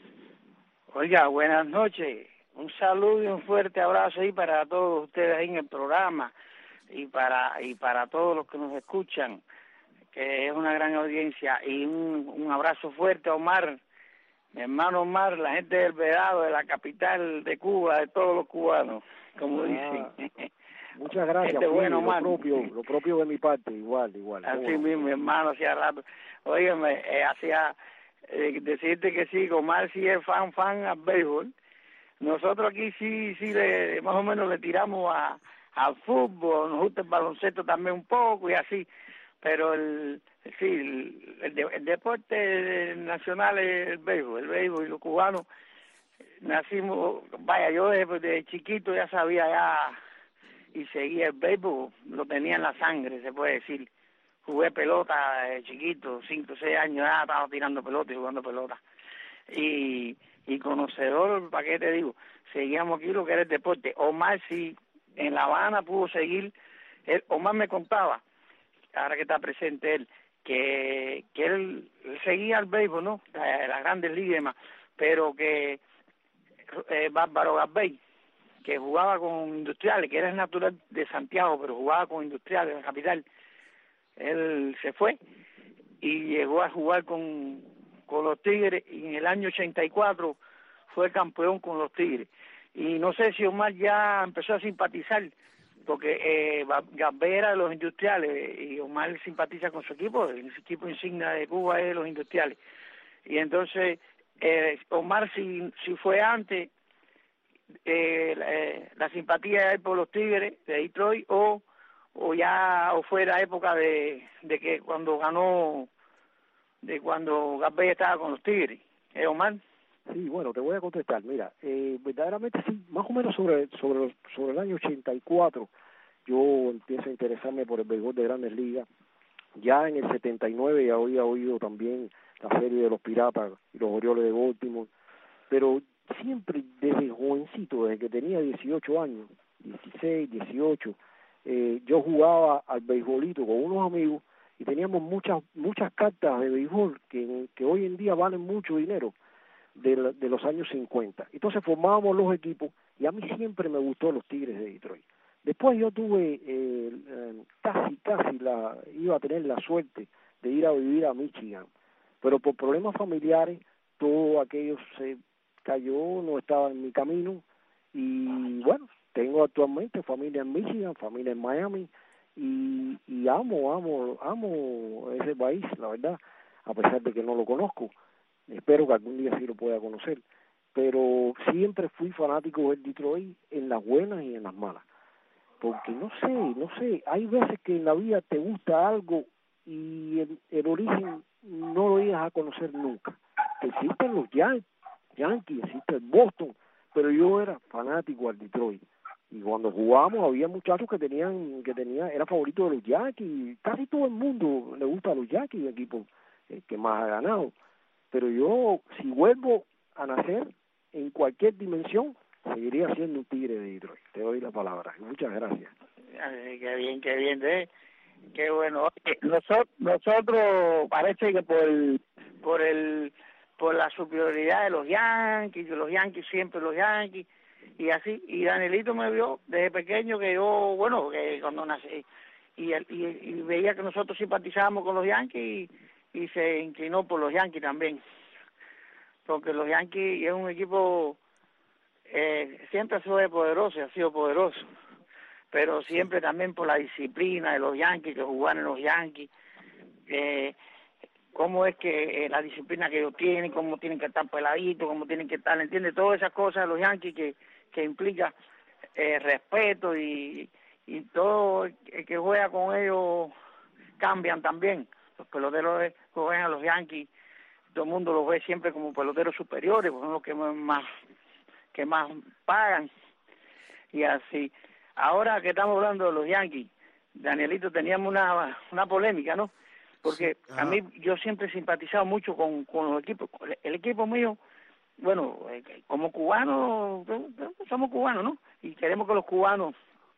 Oiga, buenas noches, un saludo y un fuerte abrazo ahí para todos ustedes ahí en el programa y para y para todos los que nos escuchan, que es una gran audiencia, y un, un abrazo fuerte a Omar, Mi hermano Omar, la gente del Vedado, de la capital de Cuba, de todos los cubanos, como Ah, dicen. Muchas gracias, Gente Phil, buena, lo Omar. propio, lo propio de mi parte, igual, igual. Así ¿Cómo no? mismo, mi hermano, hacía rato. Óyeme, eh, hacía eh, decirte que sí, Omar sí es fan, fan al béisbol. Nosotros aquí sí, sí, le, más o menos le tiramos a al fútbol, nos gusta el baloncesto también un poco y así, pero el sí, el, el, de, el deporte nacional es el béisbol, el béisbol y los cubanos nacimos, vaya, yo desde de chiquito ya sabía ya y seguía el béisbol, lo tenía en la sangre, se puede decir. Jugué pelota de chiquito, cinco o seis años ya estaba tirando pelota y jugando pelota. Y, y conocedor, ¿para qué te digo? Seguíamos aquí lo que era el deporte. Omar sí, en La Habana pudo seguir, él, Omar me contaba, ahora que está presente él, que, que él, él seguía el béisbol, ¿no? La, las grandes ligas y demás, pero que eh, Bárbaro Garbey, que jugaba con Industriales, que era el natural de Santiago, pero jugaba con Industriales en la capital, él se fue y llegó a jugar con, con los Tigres y en el año ochenta y cuatro fue campeón con los Tigres. Y no sé si Omar ya empezó a simpatizar, porque eh, Garbey era de los Industriales y Omar simpatiza con su equipo, el equipo insignia de Cuba es los Industriales. Y entonces eh, Omar si, si fue antes eh, la, la simpatía es por los Tigres de Detroit o o ya o fue la época de, de que cuando ganó, de cuando Garbey estaba con los Tigres, ¿eh, Omar? Sí, bueno, te voy a contestar. Mira, eh, verdaderamente sí, más o menos sobre sobre sobre el año ochenta y cuatro yo empiezo a interesarme por el béisbol de Grandes Ligas. Ya en el setenta y nueve ya había oído también la serie de los Piratas y los Orioles de Baltimore, pero siempre desde jovencito, desde que tenía dieciocho años, dieciséis, dieciocho, eh, yo jugaba al beisbolito con unos amigos y teníamos muchas muchas cartas de béisbol que, que hoy en día valen mucho dinero, de, la, de los años cincuenta. Entonces formábamos los equipos y a mí siempre me gustó los Tigres de Detroit. Después yo tuve eh, eh, casi, casi la, iba a tener la suerte de ir a vivir a Michigan, pero por problemas familiares todo aquello se cayó, no estaba en mi camino y bueno, tengo actualmente familia en Michigan, familia en Miami y, y amo, amo, amo ese país, la verdad, a pesar de que no lo conozco. Espero que algún día sí lo pueda conocer, pero siempre fui fanático del Detroit en las buenas y en las malas. Porque no sé, no sé, hay veces que en la vida te gusta algo y el, el origen no lo ibas a conocer nunca. Existen los Yan- Yankees, existe el Boston, pero yo era fanático al Detroit. Y cuando jugábamos había muchachos que tenían, que tenía, era favorito de los Yankees, casi todo el mundo le gusta a los Yankees, el equipo eh, que más ha ganado. Pero yo, si vuelvo a nacer en cualquier dimensión, seguiría siendo un Tigre de Detroit. Te doy la palabra. Muchas gracias. Ay, qué bien, qué bien, ¿eh? Qué bueno. Oye, nosotros, nosotros parece que por el, por el, por la superioridad de los Yankees, de los Yankees siempre los Yankees, y así, y Danielito me vio desde pequeño que yo, bueno, que cuando nací, y, y, y veía que nosotros simpatizábamos con los Yankees y, y se inclinó por los Yankees también, porque los Yankees es un equipo eh, siempre ha sido poderoso, ha sido poderoso, pero siempre también por la disciplina de los Yankees, que jugaban en los Yankees, eh, cómo es que eh, la disciplina que ellos tienen, cómo tienen que estar peladitos, cómo tienen que estar, ¿entiendes? Todas esas cosas de los Yankees que, que implica eh, respeto y, y todo el que juega con ellos cambian también. Los peloteros que juegan a los Yankees, todo el mundo los ve siempre como peloteros superiores, porque son los que más que más pagan y así. Ahora que estamos hablando de los Yankees, Danielito, teníamos una una polémica, ¿no? Porque sí, a mí yo siempre he simpatizado mucho con, con los equipos. El equipo mío, bueno, como cubanos, somos cubanos, ¿no? Y queremos que los cubanos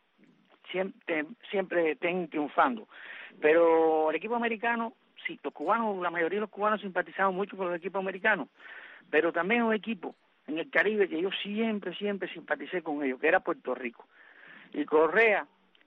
siempre siempre estén triunfando. Pero el equipo americano, sí, los cubanos, la mayoría de los cubanos simpatizamos mucho con los equipos americanos, pero también un equipo en el Caribe que yo siempre, siempre simpaticé con ellos, que era Puerto Rico. Y Correa,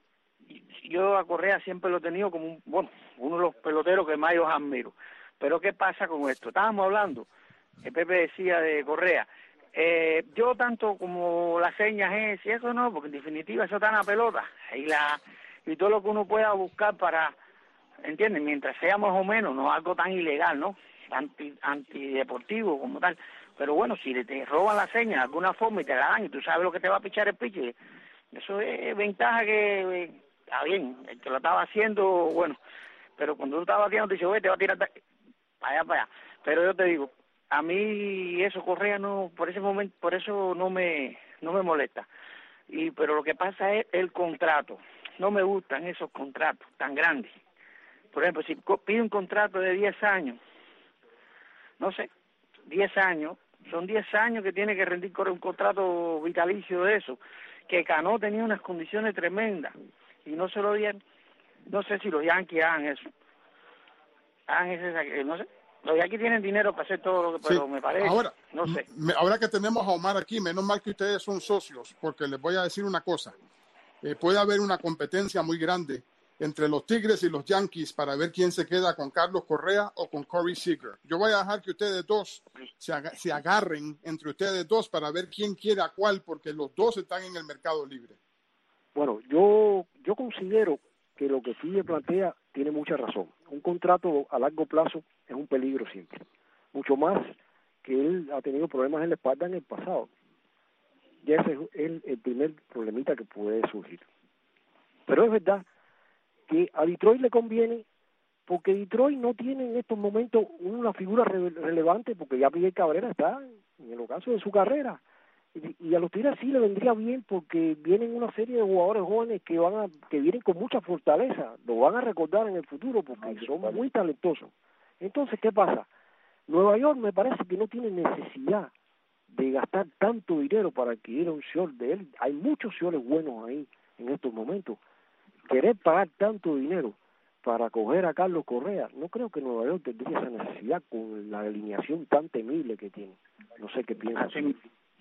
yo a Correa siempre lo he tenido como, un, bueno, uno de los peloteros que más yo admiro. Pero ¿qué pasa con esto? Estábamos hablando que Pepe decía de Correa, eh, yo tanto como las señas es, y eso no, porque en definitiva eso está en la pelota, y la y todo lo que uno pueda buscar para, ¿entiendes? Mientras sea más o menos, no algo tan ilegal, ¿no? Anti, antideportivo como tal. Pero bueno, si te roban la seña de alguna forma y te la dan y tú sabes lo que te va a pichar el pitcher, eso es ventaja que, está bien, el que lo estaba haciendo, bueno, pero cuando tú estabas haciendo te dice, oye, te va a tirar para allá, para allá. Pero yo te digo, a mí eso Correa no, por ese momento, por eso no me, no me molesta. Y pero lo que pasa es el contrato. No me gustan esos contratos tan grandes. Por ejemplo, si pide un contrato de diez años, no sé, diez años, son diez años que tiene que rendir un contrato vitalicio de eso, que Cano tenía unas condiciones tremendas y no se lo dieron. No sé si los Yankees hagan eso. Hagan ese, no sé. Los Yankees tienen dinero para hacer todo lo que, pero sí. me parece, ahora, no sé. Me, ahora que tenemos a Omar aquí, menos mal que ustedes son socios, porque les voy a decir una cosa. Eh, puede haber una competencia muy grande entre los Tigres y los Yankees para ver quién se queda con Carlos Correa o con Corey Seager. Yo voy a dejar que ustedes dos se, ag- se agarren entre ustedes dos para ver quién quiere a cuál, porque los dos están en el mercado libre. Bueno, yo yo considero que lo que Fille plantea tiene mucha razón. Un contrato a largo plazo es un peligro siempre. Mucho más que él ha tenido problemas en la espalda en el pasado. Y ese es el, el primer problemita que puede surgir. Pero es verdad que a Detroit le conviene porque Detroit no tiene en estos momentos una figura re relevante porque ya Miguel Cabrera está en el ocaso de su carrera. Y, y a los Tigres sí le vendría bien porque vienen una serie de jugadores jóvenes que van a, que vienen con mucha fortaleza, lo van a recordar en el futuro porque son muy talentosos. Entonces, ¿qué pasa? Nueva York me parece que no tiene necesidad de gastar tanto dinero para adquirir un short de él. Hay muchos shorts buenos ahí en estos momentos. Querer pagar tanto dinero para coger a Carlos Correa, no creo que Nueva York tendría esa necesidad con la alineación tan temible que tiene. No sé qué piensas. Así,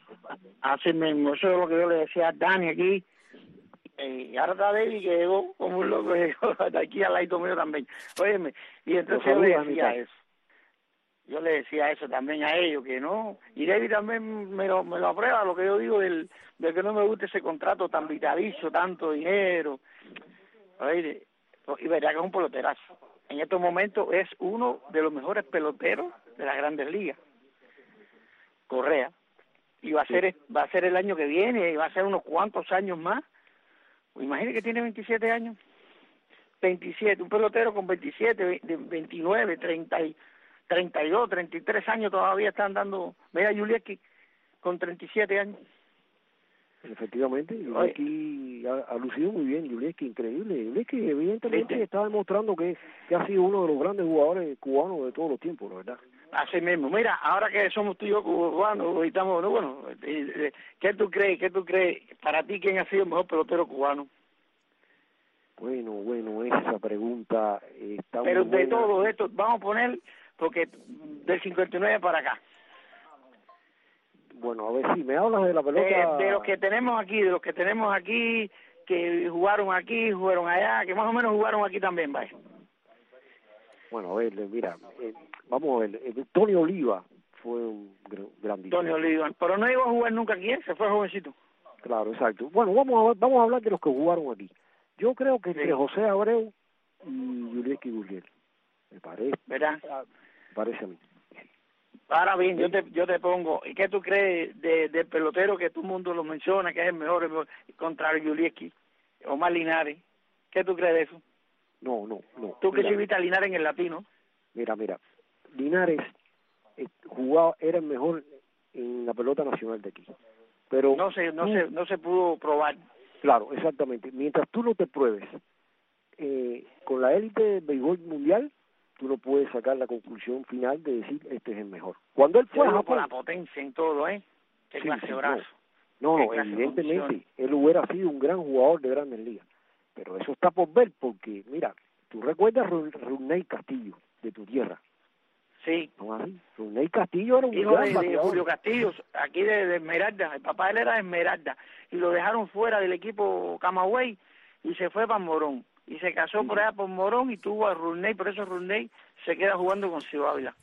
así mismo, eso es lo que yo le decía a Dani aquí, eh, y ahora está David que llegó como un loco, llegó hasta aquí al lado mío también. Óyeme, y entonces yo le decía eso. Yo le decía eso también a ellos, que no, y David también me lo, me lo aprueba, lo que yo digo del, de que no me gusta ese contrato tan vitalicio, tanto dinero. Oye, y verá que es un peloterazo. En estos momentos es uno de los mejores peloteros de las Grandes Ligas, Correa, y va a ser va a ser el año que viene, y va a ser unos cuantos años más. Imagínate que tiene veintisiete años, veintisiete, un pelotero con veintisiete, veintinueve, treinta y treinta y dos, treinta y tres años todavía están dando. Mira a Julieski con treinta y siete años. Efectivamente, Julieski ha, ha lucido muy bien, Julieski increíble. Julieski evidentemente ¿Viste? está demostrando que, que ha sido uno de los grandes jugadores cubanos de todos los tiempos, la verdad. Así mismo. Mira, ahora que somos tú y yo cubanos, y estamos, no, bueno, ¿qué tú crees? ¿Qué tú crees? Para ti, ¿quién ha sido el mejor pelotero cubano? Bueno, bueno, esa pregunta está Pero muy de buena. todo esto, vamos a poner, porque del cincuenta y nueve para acá. Bueno, a ver si me hablas de la pelota. De, de los que tenemos aquí, de los que tenemos aquí, que jugaron aquí, jugaron allá, que más o menos jugaron aquí también, vaya. Bueno, a ver, mira, eh, vamos a ver, eh, Tony Oliva fue un grandísimo. Tony Oliva, pero no iba a jugar nunca aquí, se fue jovencito. Claro, exacto. Bueno, vamos a, ver, vamos a hablar de los que jugaron aquí. Yo creo que entre sí. José Abreu y Julieski Gurriel, me parece. ¿Verdad? Me parece a mí. Ahora bien, yo te yo te pongo, ¿y qué tú crees de, del pelotero que todo el mundo lo menciona, que es el mejor, el mejor contra el Julieski, Omar Linares? ¿Qué tú crees de eso? No, no, no. Tú que sí viste a Linares en el Latino. Mira, mira, Linares eh, jugaba, era el mejor en la pelota nacional de aquí. Pero no se, no tú, se, no se pudo probar. Claro, exactamente. Mientras tú no te pruebes eh, con la élite del béisbol mundial, tú no puedes sacar la conclusión final de decir este es el mejor. Cuando él fue a Japón, por la potencia en todo, ¿eh? Qué sí, clase sí, de brazo. No, no, evidentemente él hubiera sido un gran jugador de Grandes Ligas. Pero eso está por ver porque, mira, tú recuerdas a Rudney Castillo, de tu tierra. Sí. ¿No así? Rudney Castillo era un hijo gran de, de Julio Castillo, aquí de, de Esmeralda. El papá de él era de Esmeralda. Y lo dejaron fuera del equipo Camagüey y se fue para Morón. Y se casó sí. por allá por Morón y tuvo a Rudney, por eso Rudney se queda jugando con Ciudad Ávila.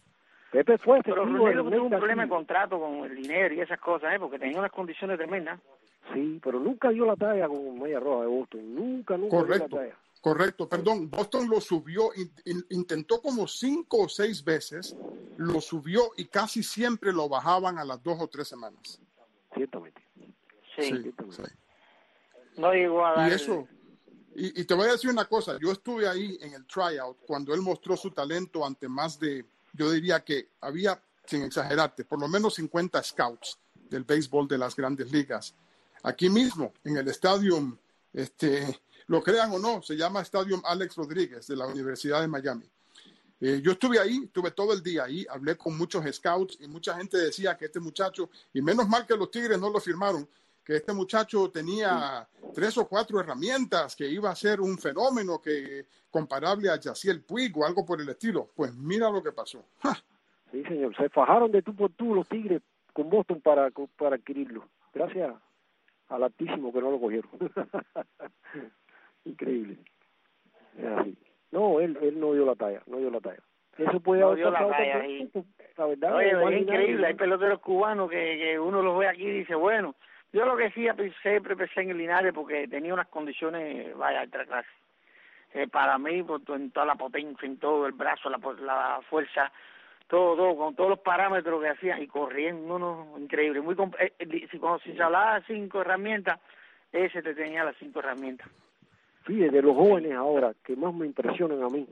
Pepe fue Pero testigo de Rulero tuvo un Ernesto problema de aquí. contrato con el dinero y esas cosas, ¿eh? Porque tenía unas condiciones tremendas. Sí, pero nunca dio la talla con Media Roja de Boston. Nunca, nunca Correcto, dio la talla. correcto. Perdón, Boston lo subió, in- in- intentó como cinco o seis veces, lo subió y casi siempre lo bajaban a las dos o tres semanas. Ciertamente. Sí. Sí, sí. No llegó a dar... Y eso, y, y te voy a decir una cosa, yo estuve ahí en el tryout cuando él mostró su talento ante más de, yo diría que había, sin exagerarte, por lo menos cincuenta scouts del béisbol de las grandes ligas. Aquí mismo, en el estadio, este, lo crean o no, se llama Estadio Alex Rodríguez de la Universidad de Miami. Eh, yo estuve ahí, estuve todo el día ahí, hablé con muchos scouts y mucha gente decía que este muchacho, y menos mal que los Tigres no lo firmaron, que este muchacho tenía tres o cuatro herramientas, que iba a ser un fenómeno que comparable a Yasiel Puig o algo por el estilo. Pues mira lo que pasó. ¡Ja! Sí, señor. Se fajaron de tú por tú los Tigres con Boston para, para adquirirlo. Gracias al altísimo que no lo cogieron. Increíble. Es así. No, él, él no dio la talla, no dio la talla. Eso puede No haber dio la pasado talla también, ahí. la verdad. Oye, no es hay increíble, nadie. hay peloteros cubanos que, que uno los ve aquí y dice, bueno, yo lo que sí siempre pensé en el Linares porque tenía unas condiciones, vaya, alta clase. Eh, para mí, por, en toda la potencia, en todo el brazo, la, la fuerza, todo, todo, con todos los parámetros que hacían y corriendo, no, no, increíble. Muy eh, si, cuando, si se hablaba de cinco herramientas, ese te tenía las cinco herramientas. Fíjate, de los jóvenes ahora que más me impresionan a mí,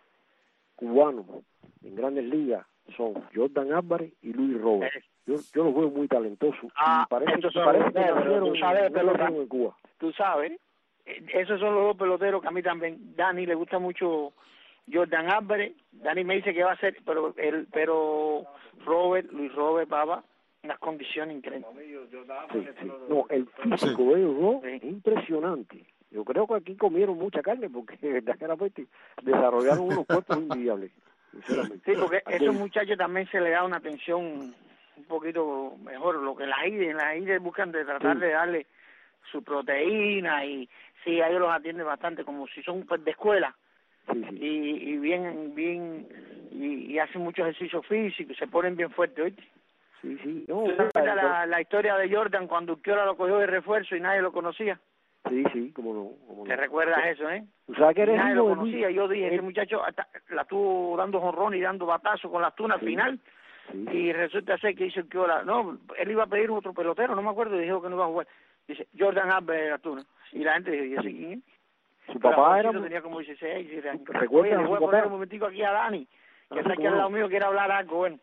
cubanos, en grandes ligas, son Jordan Álvarez y Luis Robert. Yo, yo los veo muy talentosos. Ah, y parece, estos que, son parece los que peloteros, nacieron, tú sabes, no pelota. nacieron en Cuba. Tú sabes, eh, esos son los dos peloteros que a mí también, Dani le gusta mucho Jordan Álvarez, Dani me dice que va a ser, pero el, pero Robert, Luis Robert, papá, unas condiciones increíbles. Sí, sí. No, el físico de ellos dos es impresionante. Yo creo que aquí comieron mucha carne porque verdaderamente desarrollaron unos cuerpos invidiables, sinceramente. Sí, porque a Aquel- esos muchachos también se le da una atención un poquito mejor, lo que las I D E, en las I D E buscan de tratar Sí. de darle su proteína y sí, a ellos los atienden bastante como si son pues, de escuela. Sí, sí. Y, y bien, bien, y, y hacen mucho ejercicio físico y se ponen bien fuertes, ¿oíste? Sí, sí. No, ¿Tú sabes la, la historia de Jordan cuando Urquiola lo cogió de refuerzo y nadie lo conocía? Sí, sí, cómo no. Cómo ¿Te no. recuerdas eso, eh? ¿Tú sabes que eres Nadie hijo lo de conocía. Luis? Yo dije, Eh, ese muchacho hasta la estuvo dando jonrón y dando batazo con las tunas al Sí. final. Sí. Y resulta ser que hizo Urquiola. No, él iba a pedir otro pelotero, no me acuerdo, y dijo que no iba a jugar. Dice, Jordan Álvarez la tuna. Y la gente dijo, ¿y ese quién es? Su Pero papá era... jovencito, tenía como dieciséis, diecisiete años. ¿Recuerdas Oye, a le su voy a papá? poner un momentico aquí a Dani, que Ah, está sí, aquí cómo al lado no. mío, quiere hablar algo, bueno.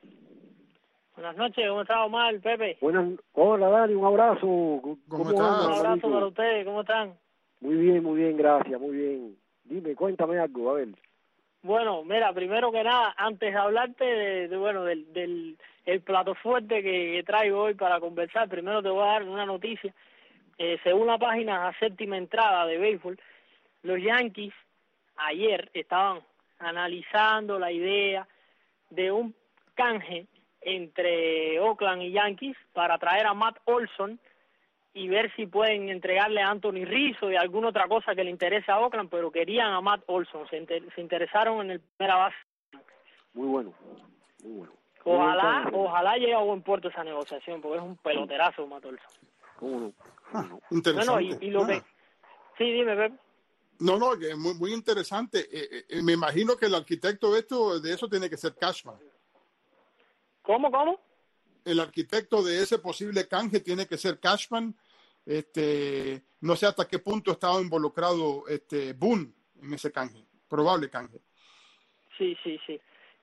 Buenas noches, ¿cómo está Omar, Pepe? Buenas... Hola, Dani, un abrazo. ¿Cómo, ¿Cómo andas, estás? Un abrazo hermanito? para ustedes, ¿cómo están? Muy bien, muy bien, gracias, muy bien. Dime, cuéntame algo, a ver. Bueno, mira, primero que nada, antes de hablarte de, de, bueno, del, del el plato fuerte que, que traigo hoy para conversar, primero te voy a dar una noticia. Eh, según la página La Séptima Entrada de béisbol, los Yankees ayer estaban analizando la idea de un canje entre Oakland y Yankees para traer a Matt Olson y ver si pueden entregarle a Anthony Rizzo y alguna otra cosa que le interese a Oakland, pero querían a Matt Olson, se, inter se interesaron en el primera base. Muy bueno, muy bueno. Ojalá, Muy bueno. ojalá llegue a buen puerto esa negociación, porque es un peloterazo Matt Olson. ¿Cómo no? Ah, Bueno, interesante. y, y lo Ah. que... Sí, dime, Pep. No, no, que es muy, muy interesante. Eh, eh, me imagino que el arquitecto de esto, de eso tiene que ser Cashman. ¿Cómo, cómo? El arquitecto de ese posible canje tiene que ser Cashman. Este, no sé hasta qué punto estaba involucrado este Boone en ese canje, probable canje. Sí, sí, sí.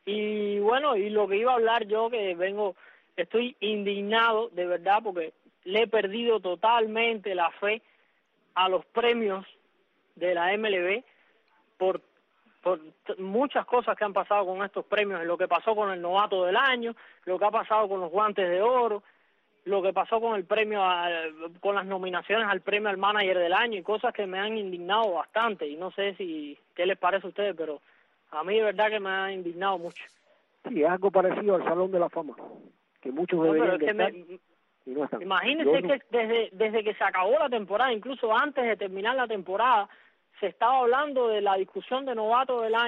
Y bueno, y lo que iba a hablar yo, que vengo, estoy indignado de verdad porque le he perdido totalmente la fe a los premios de la M L B por por muchas cosas que han pasado con estos premios, lo que pasó con el novato del año, lo que ha pasado con los guantes de oro, lo que pasó con el premio, a, con las nominaciones al premio al manager del año y cosas que me han indignado bastante y no sé si qué les parece a ustedes, pero a mí de verdad que me ha indignado mucho. Sí, es algo parecido al Salón de la Fama, que muchos No, deberían pero es que de estar me, y no están. imagínense Yo no- que desde desde que se acabó la temporada, incluso antes de terminar la temporada, se estaba hablando de la discusión de novato del año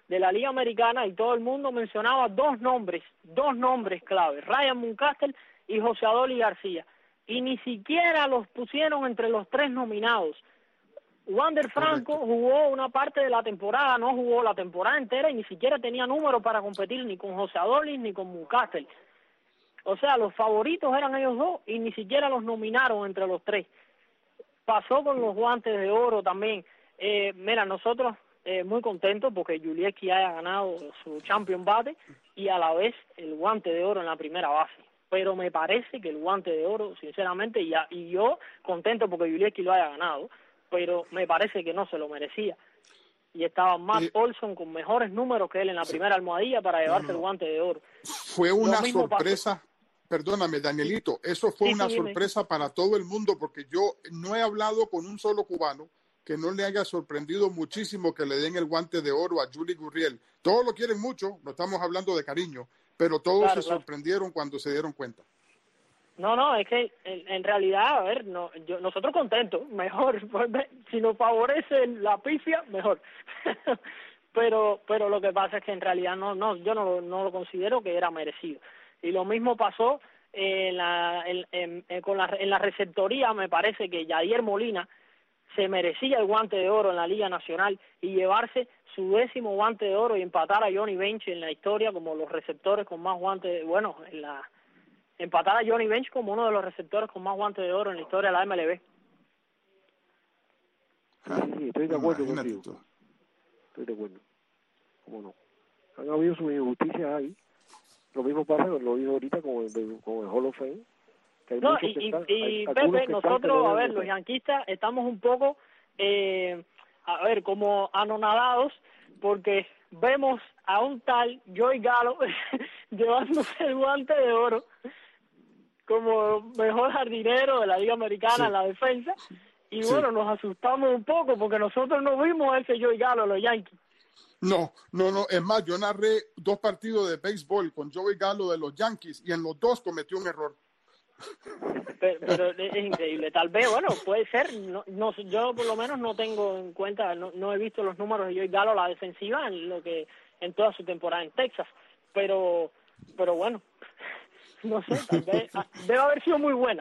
de la Liga Americana y todo el mundo mencionaba dos nombres, dos nombres clave, Ryan Mountcastle y José Adolis García, y ni siquiera los pusieron entre los tres nominados. Wander Franco jugó una parte de la temporada, no jugó la temporada entera y ni siquiera tenía número para competir ni con José Adolis ni con Mountcastle. O sea, los favoritos eran ellos dos y ni siquiera los nominaron entre los tres. Pasó con los guantes de oro también. Eh, mira, nosotros eh, muy contentos porque Julieski haya ganado su Champion Bate y a la vez el guante de oro en la primera base. Pero me parece que el guante de oro, sinceramente, y, a, y yo contento porque Julieski lo haya ganado, pero me parece que no se lo merecía. Y estaba Matt eh, Olson con mejores números que él en la sí. primera almohadilla para llevarse no, no. el guante de oro. Fue una sorpresa, pasó. Perdóname, Danielito, eso fue sí, una sí, sorpresa dime. para todo el mundo, porque yo no he hablado con un solo cubano que no le haya sorprendido muchísimo que le den el guante de oro a Yuli Gurriel. Todos lo quieren mucho, no estamos hablando de cariño, pero todos claro, se claro. sorprendieron cuando se dieron cuenta. No, no, es que en, en realidad, a ver, no, yo, nosotros contentos, mejor, si nos favorece la pifia, mejor. pero pero lo que pasa es que en realidad no no yo no, no lo considero que era merecido. Y lo mismo pasó en la, en, en, en, con la, en la receptoría, me parece que Yadier Molina se merecía el guante de oro en la Liga Nacional y llevarse su décimo guante de oro y empatar a Johnny Bench en la historia como los receptores con más guantes, bueno, en la empatar a Johnny Bench como uno de los receptores con más guantes de oro en la historia de la M L B. Sí, estoy de acuerdo contigo. Estoy de acuerdo. ¿Cómo no? Han habido sus injusticias ahí. Lo mismo pasa, lo digo ahorita con el, con el Hall of Fame. No, y, y, están, y Pepe, nosotros, a ver, los yanquistas estamos un poco, eh, a ver, como anonadados, porque vemos a un tal Joey Gallo llevándose el guante de oro como mejor jardinero de la Liga Americana sí. en la defensa, y sí. bueno, nos asustamos un poco porque nosotros no vimos a ese Joey Gallo, los Yankees. No, no, no, es más, yo narré dos partidos de béisbol con Joey Gallo de los Yankees y en los dos cometió un error. Pero, pero es increíble, tal vez, bueno, puede ser, no, no, yo por lo menos no tengo en cuenta, no, no he visto los números de Joey Gallo, la defensiva, en lo que en toda su temporada en Texas, pero pero bueno, no sé, tal vez, debe haber sido muy buena.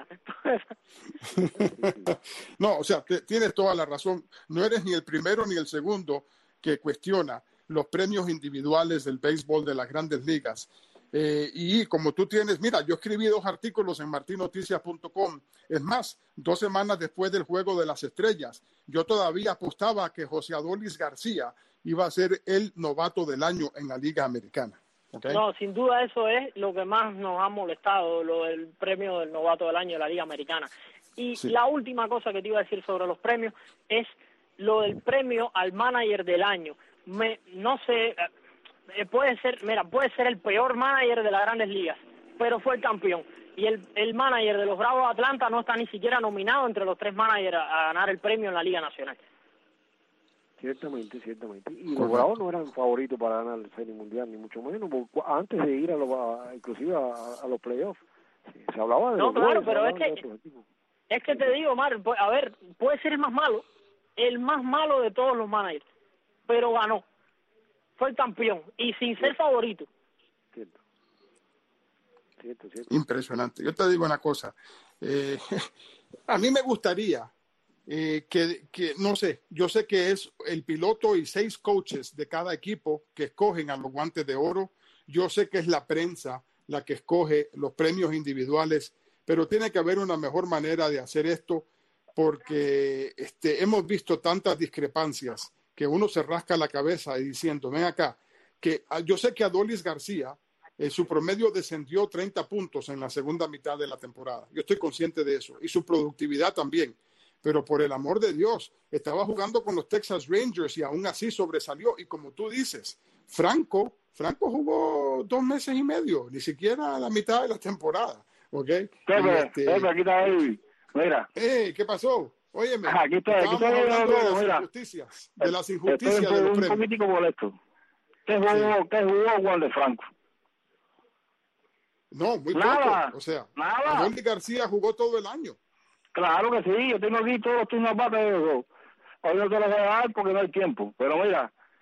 No, o sea, te, tienes toda la razón, no eres ni el primero ni el segundo que cuestiona los premios individuales del béisbol de las grandes ligas. Eh, y como tú tienes, mira, yo escribí dos artículos en martin noticias punto com, es más, dos semanas después del Juego de las Estrellas, yo todavía apostaba a que José Adolis García iba a ser el novato del año en la Liga Americana. ¿Okay? No, sin duda eso es lo que más nos ha molestado, lo del premio del novato del año de la Liga Americana. Y sí. la última cosa que te iba a decir sobre los premios es lo del premio al manager del año. Me, no sé... Eh, puede ser, mira, puede ser el peor manager de las grandes ligas, pero fue el campeón. Y el, el manager de los Bravos de Atlanta no está ni siquiera nominado entre los tres managers a, a ganar el premio en la Liga Nacional. Ciertamente, ciertamente. Y los Bravos no eran favoritos para ganar el Serie Mundial, ni mucho menos, antes de ir a los, a, inclusive a, a los playoffs. Se hablaba de No, los claro, goles, pero es que, es que te digo, Mar, a ver, puede ser el más malo, el más malo de todos los managers, pero ganó. Fue el campeón y sin ser favorito. Cierto. Cierto, cierto. Impresionante. Yo te digo una cosa. Eh, a mí me gustaría eh, que, que, no sé, yo sé que es el piloto y seis coaches de cada equipo que escogen a los guantes de oro. Yo sé que es la prensa la que escoge los premios individuales, pero tiene que haber una mejor manera de hacer esto porque este, hemos visto tantas discrepancias que uno se rasca la cabeza y diciendo, ven acá, que yo sé que Adolis García, eh, su promedio descendió treinta puntos en la segunda mitad de la temporada. Yo estoy consciente de eso. Y su productividad también. Pero por el amor de Dios, estaba jugando con los Texas Rangers y aún así sobresalió. Y como tú dices, Franco, Franco jugó dos meses y medio, ni siquiera la mitad de la temporada. ¿Ok? Pepe, este... Pepe, aquí está ahí. Mira. Eh, ¿qué pasó? Óyeme, aquí está, aquí está, hablando de las mira, injusticias, de las injusticias de los un premios. político molesto. ¿Qué jugó, sí. ¿Qué jugó Juan de Franco? No, muy nada, poco. O sea, nada. Adolis García jugó todo el año. Claro que sí, yo tengo aquí todos los turnos bates de eso. Hoy no te los voy a dar porque no hay tiempo. Pero mira,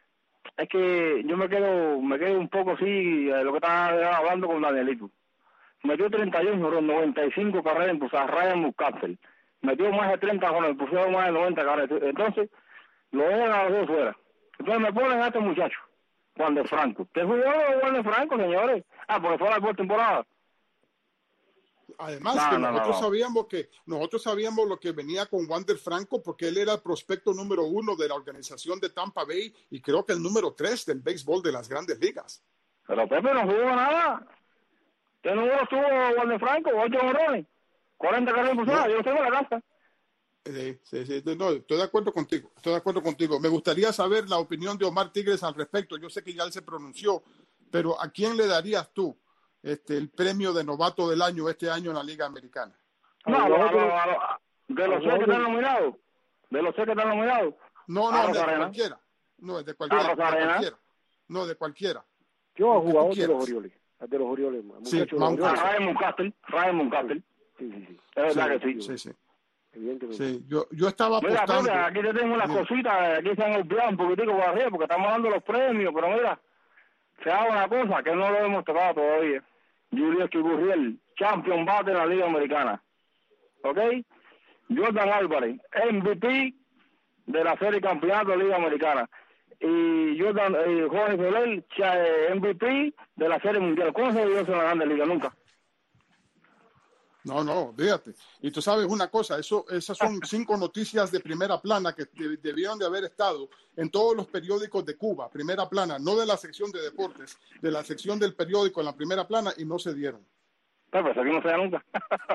es que yo me quedo me quedo un poco así de lo que estaba hablando con Danielito. Metió treinta y uno, noventa y cinco carreras impulsadas, Ryan Mountcastle. Metió más de treinta goles, pusieron más de noventa carreras. Entonces, lo dejan a los dos fuera. Entonces me ponen a este muchacho, Juan de Franco. ¿Qué jugó Juan de Franco, señores? Ah, porque fue la postemporada. Además, no, que no, nosotros no. sabíamos que nosotros sabíamos lo que venía con Wander Franco, porque él era el prospecto número uno de la organización de Tampa Bay y creo que el número tres del béisbol de las Grandes Ligas. Pero Pepe no jugó nada. ¿Qué número estuvo Wander Franco? Ocho honrones, cuarenta carreras impulsadas. No. Yo tengo la casa. Sí, sí, sí, no, estoy de acuerdo contigo, estoy de acuerdo contigo. Me gustaría saber la opinión de Omar Tigres al respecto. Yo sé que ya él se pronunció, pero ¿a quién le darías tú este el premio de novato del año este año en la Liga Americana? No, a lo, a lo, a lo, de los seis que están nominados, de los seis que están nominados. No, no, de cualquiera. No, de cualquiera. De cualquiera. No, de cualquiera. Yo a jugador de los Orioles, de los Orioles, sí, muchachos. Ryan Mountcastle, Ryan Mountcastle. Sí, sí, sí. Es verdad sí, que sí. Sí, sí. Evidentemente. Sí, yo, yo estaba mira, apostando. Mira, aquí te tengo unas cositas, aquí se han olvidado un poquitico por arriba, porque estamos dando los premios, pero mira, se haga una cosa que no lo hemos tocado todavía. Yulieski Gurriel, champion bate en la Liga Americana. ¿Ok? Jordan Álvarez, M V P de la serie campeonato de la Liga Americana. Y Jordan, eh, Jorge Soler, M V P de la serie mundial. ¿Cómo se dio eso en la Grande Liga? Nunca. No, no, fíjate. Y tú sabes una cosa, eso, esas son cinco noticias de primera plana que de, debieron de haber estado en todos los periódicos de Cuba, primera plana, no de la sección de deportes, de la sección del periódico en la primera plana, y no se dieron. Pero pues aquí no se da nunca.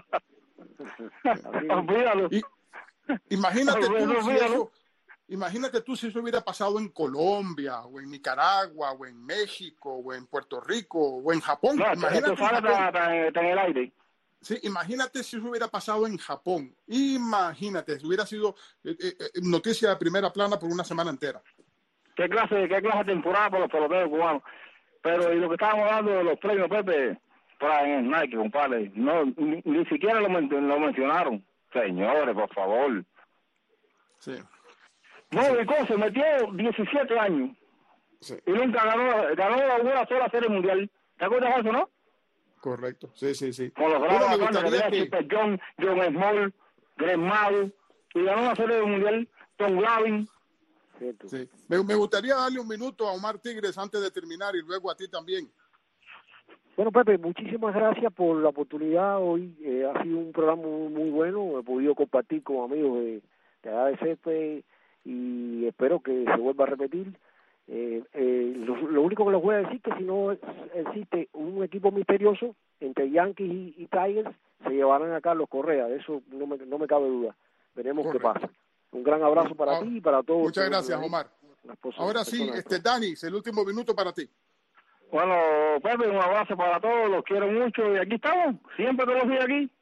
Olvídalo. Y, imagínate tú si eso, imagínate tú si eso hubiera pasado en Colombia, o en Nicaragua, o en México, o en Puerto Rico, o en Japón. No, imagínate esto sale está en el aire. Sí, imagínate si eso hubiera pasado en Japón. Imagínate, si hubiera sido eh, eh, noticia de primera plana por una semana entera. ¿Qué clase, qué clase de temporada para los peloteros cubanos? Pero y lo que estábamos hablando de los premios, Pepe, para en el Nike, compadre, no, ni, ni siquiera lo, lo mencionaron. Señores, por favor. Sí. Bobby Cox se metió diecisiete años. Sí. Y nunca ganó, ganó una sola serie mundial. ¿Te acuerdas de eso, no? Correcto, sí, sí, sí. Con los grandes bueno, que tenía que... Super John, John Small, Greg Madu, y ganó una serie mundial, Tom Glavine. Sí. Me, me gustaría darle un minuto a Omar Tigres antes de terminar y luego a ti también. Bueno, Pepe, muchísimas gracias por la oportunidad. Hoy eh, ha sido un programa muy, muy bueno. He podido compartir con amigos de, de A D C P y espero que se vuelva a repetir. Eh, eh, lo, lo único que les voy a decir es que si no existe un equipo misterioso entre Yankees y, y Tigers, se llevarán a Carlos Correa. De eso no me, no me cabe duda. Veremos Correcto. Qué pasa. Un gran abrazo para ah, ti y para todos. Muchas gracias, Omar. Ahora sí, este Dani, el último minuto para ti. Bueno, Pepe, un abrazo para todos, los quiero mucho y aquí estamos, siempre que los vi aquí.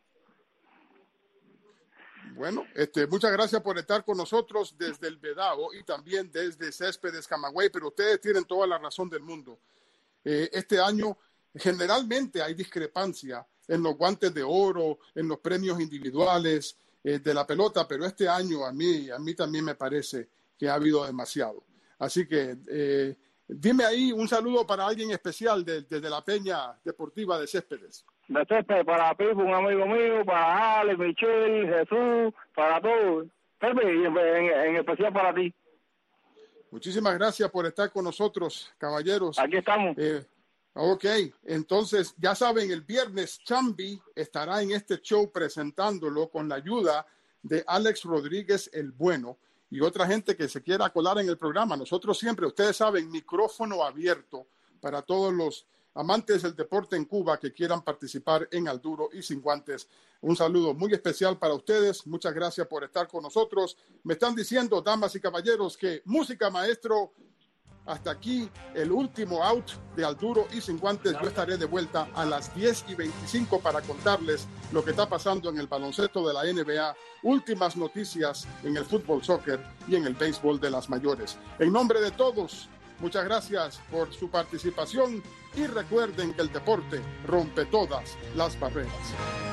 Bueno, este, muchas gracias por estar con nosotros desde el Vedado y también desde Céspedes, Camagüey, pero ustedes tienen toda la razón del mundo. Eh, este año generalmente hay discrepancia en los guantes de oro, en los premios individuales eh, de la pelota, pero este año a mí, a mí también me parece que ha habido demasiado. Así que eh, dime ahí un saludo para alguien especial desde de la Peña Deportiva de Céspedes. De Céspedes, para Pipo, un amigo mío, para Ale, Michelle, Jesús, para todos. Pepe, y en, en, en especial para ti. Muchísimas gracias por estar con nosotros, caballeros. Aquí estamos. Eh, ok, entonces ya saben, el viernes Chambi estará en este show presentándolo con la ayuda de Alex Rodríguez el Bueno y otra gente que se quiera colar en el programa. Nosotros siempre, ustedes saben, micrófono abierto para todos los amantes del deporte en Cuba que quieran participar en Al Duro y Sin Guantes. Un saludo muy especial para ustedes. Muchas gracias por estar con nosotros. Me están diciendo, damas y caballeros, que música, maestro. Hasta aquí el último out de Al Duro y Sin Guantes. Yo estaré de vuelta a las diez y veinticinco para contarles lo que está pasando en el baloncesto de la N B A, últimas noticias en el fútbol, soccer y en el béisbol de las mayores. En nombre de todos, muchas gracias por su participación y recuerden que el deporte rompe todas las barreras.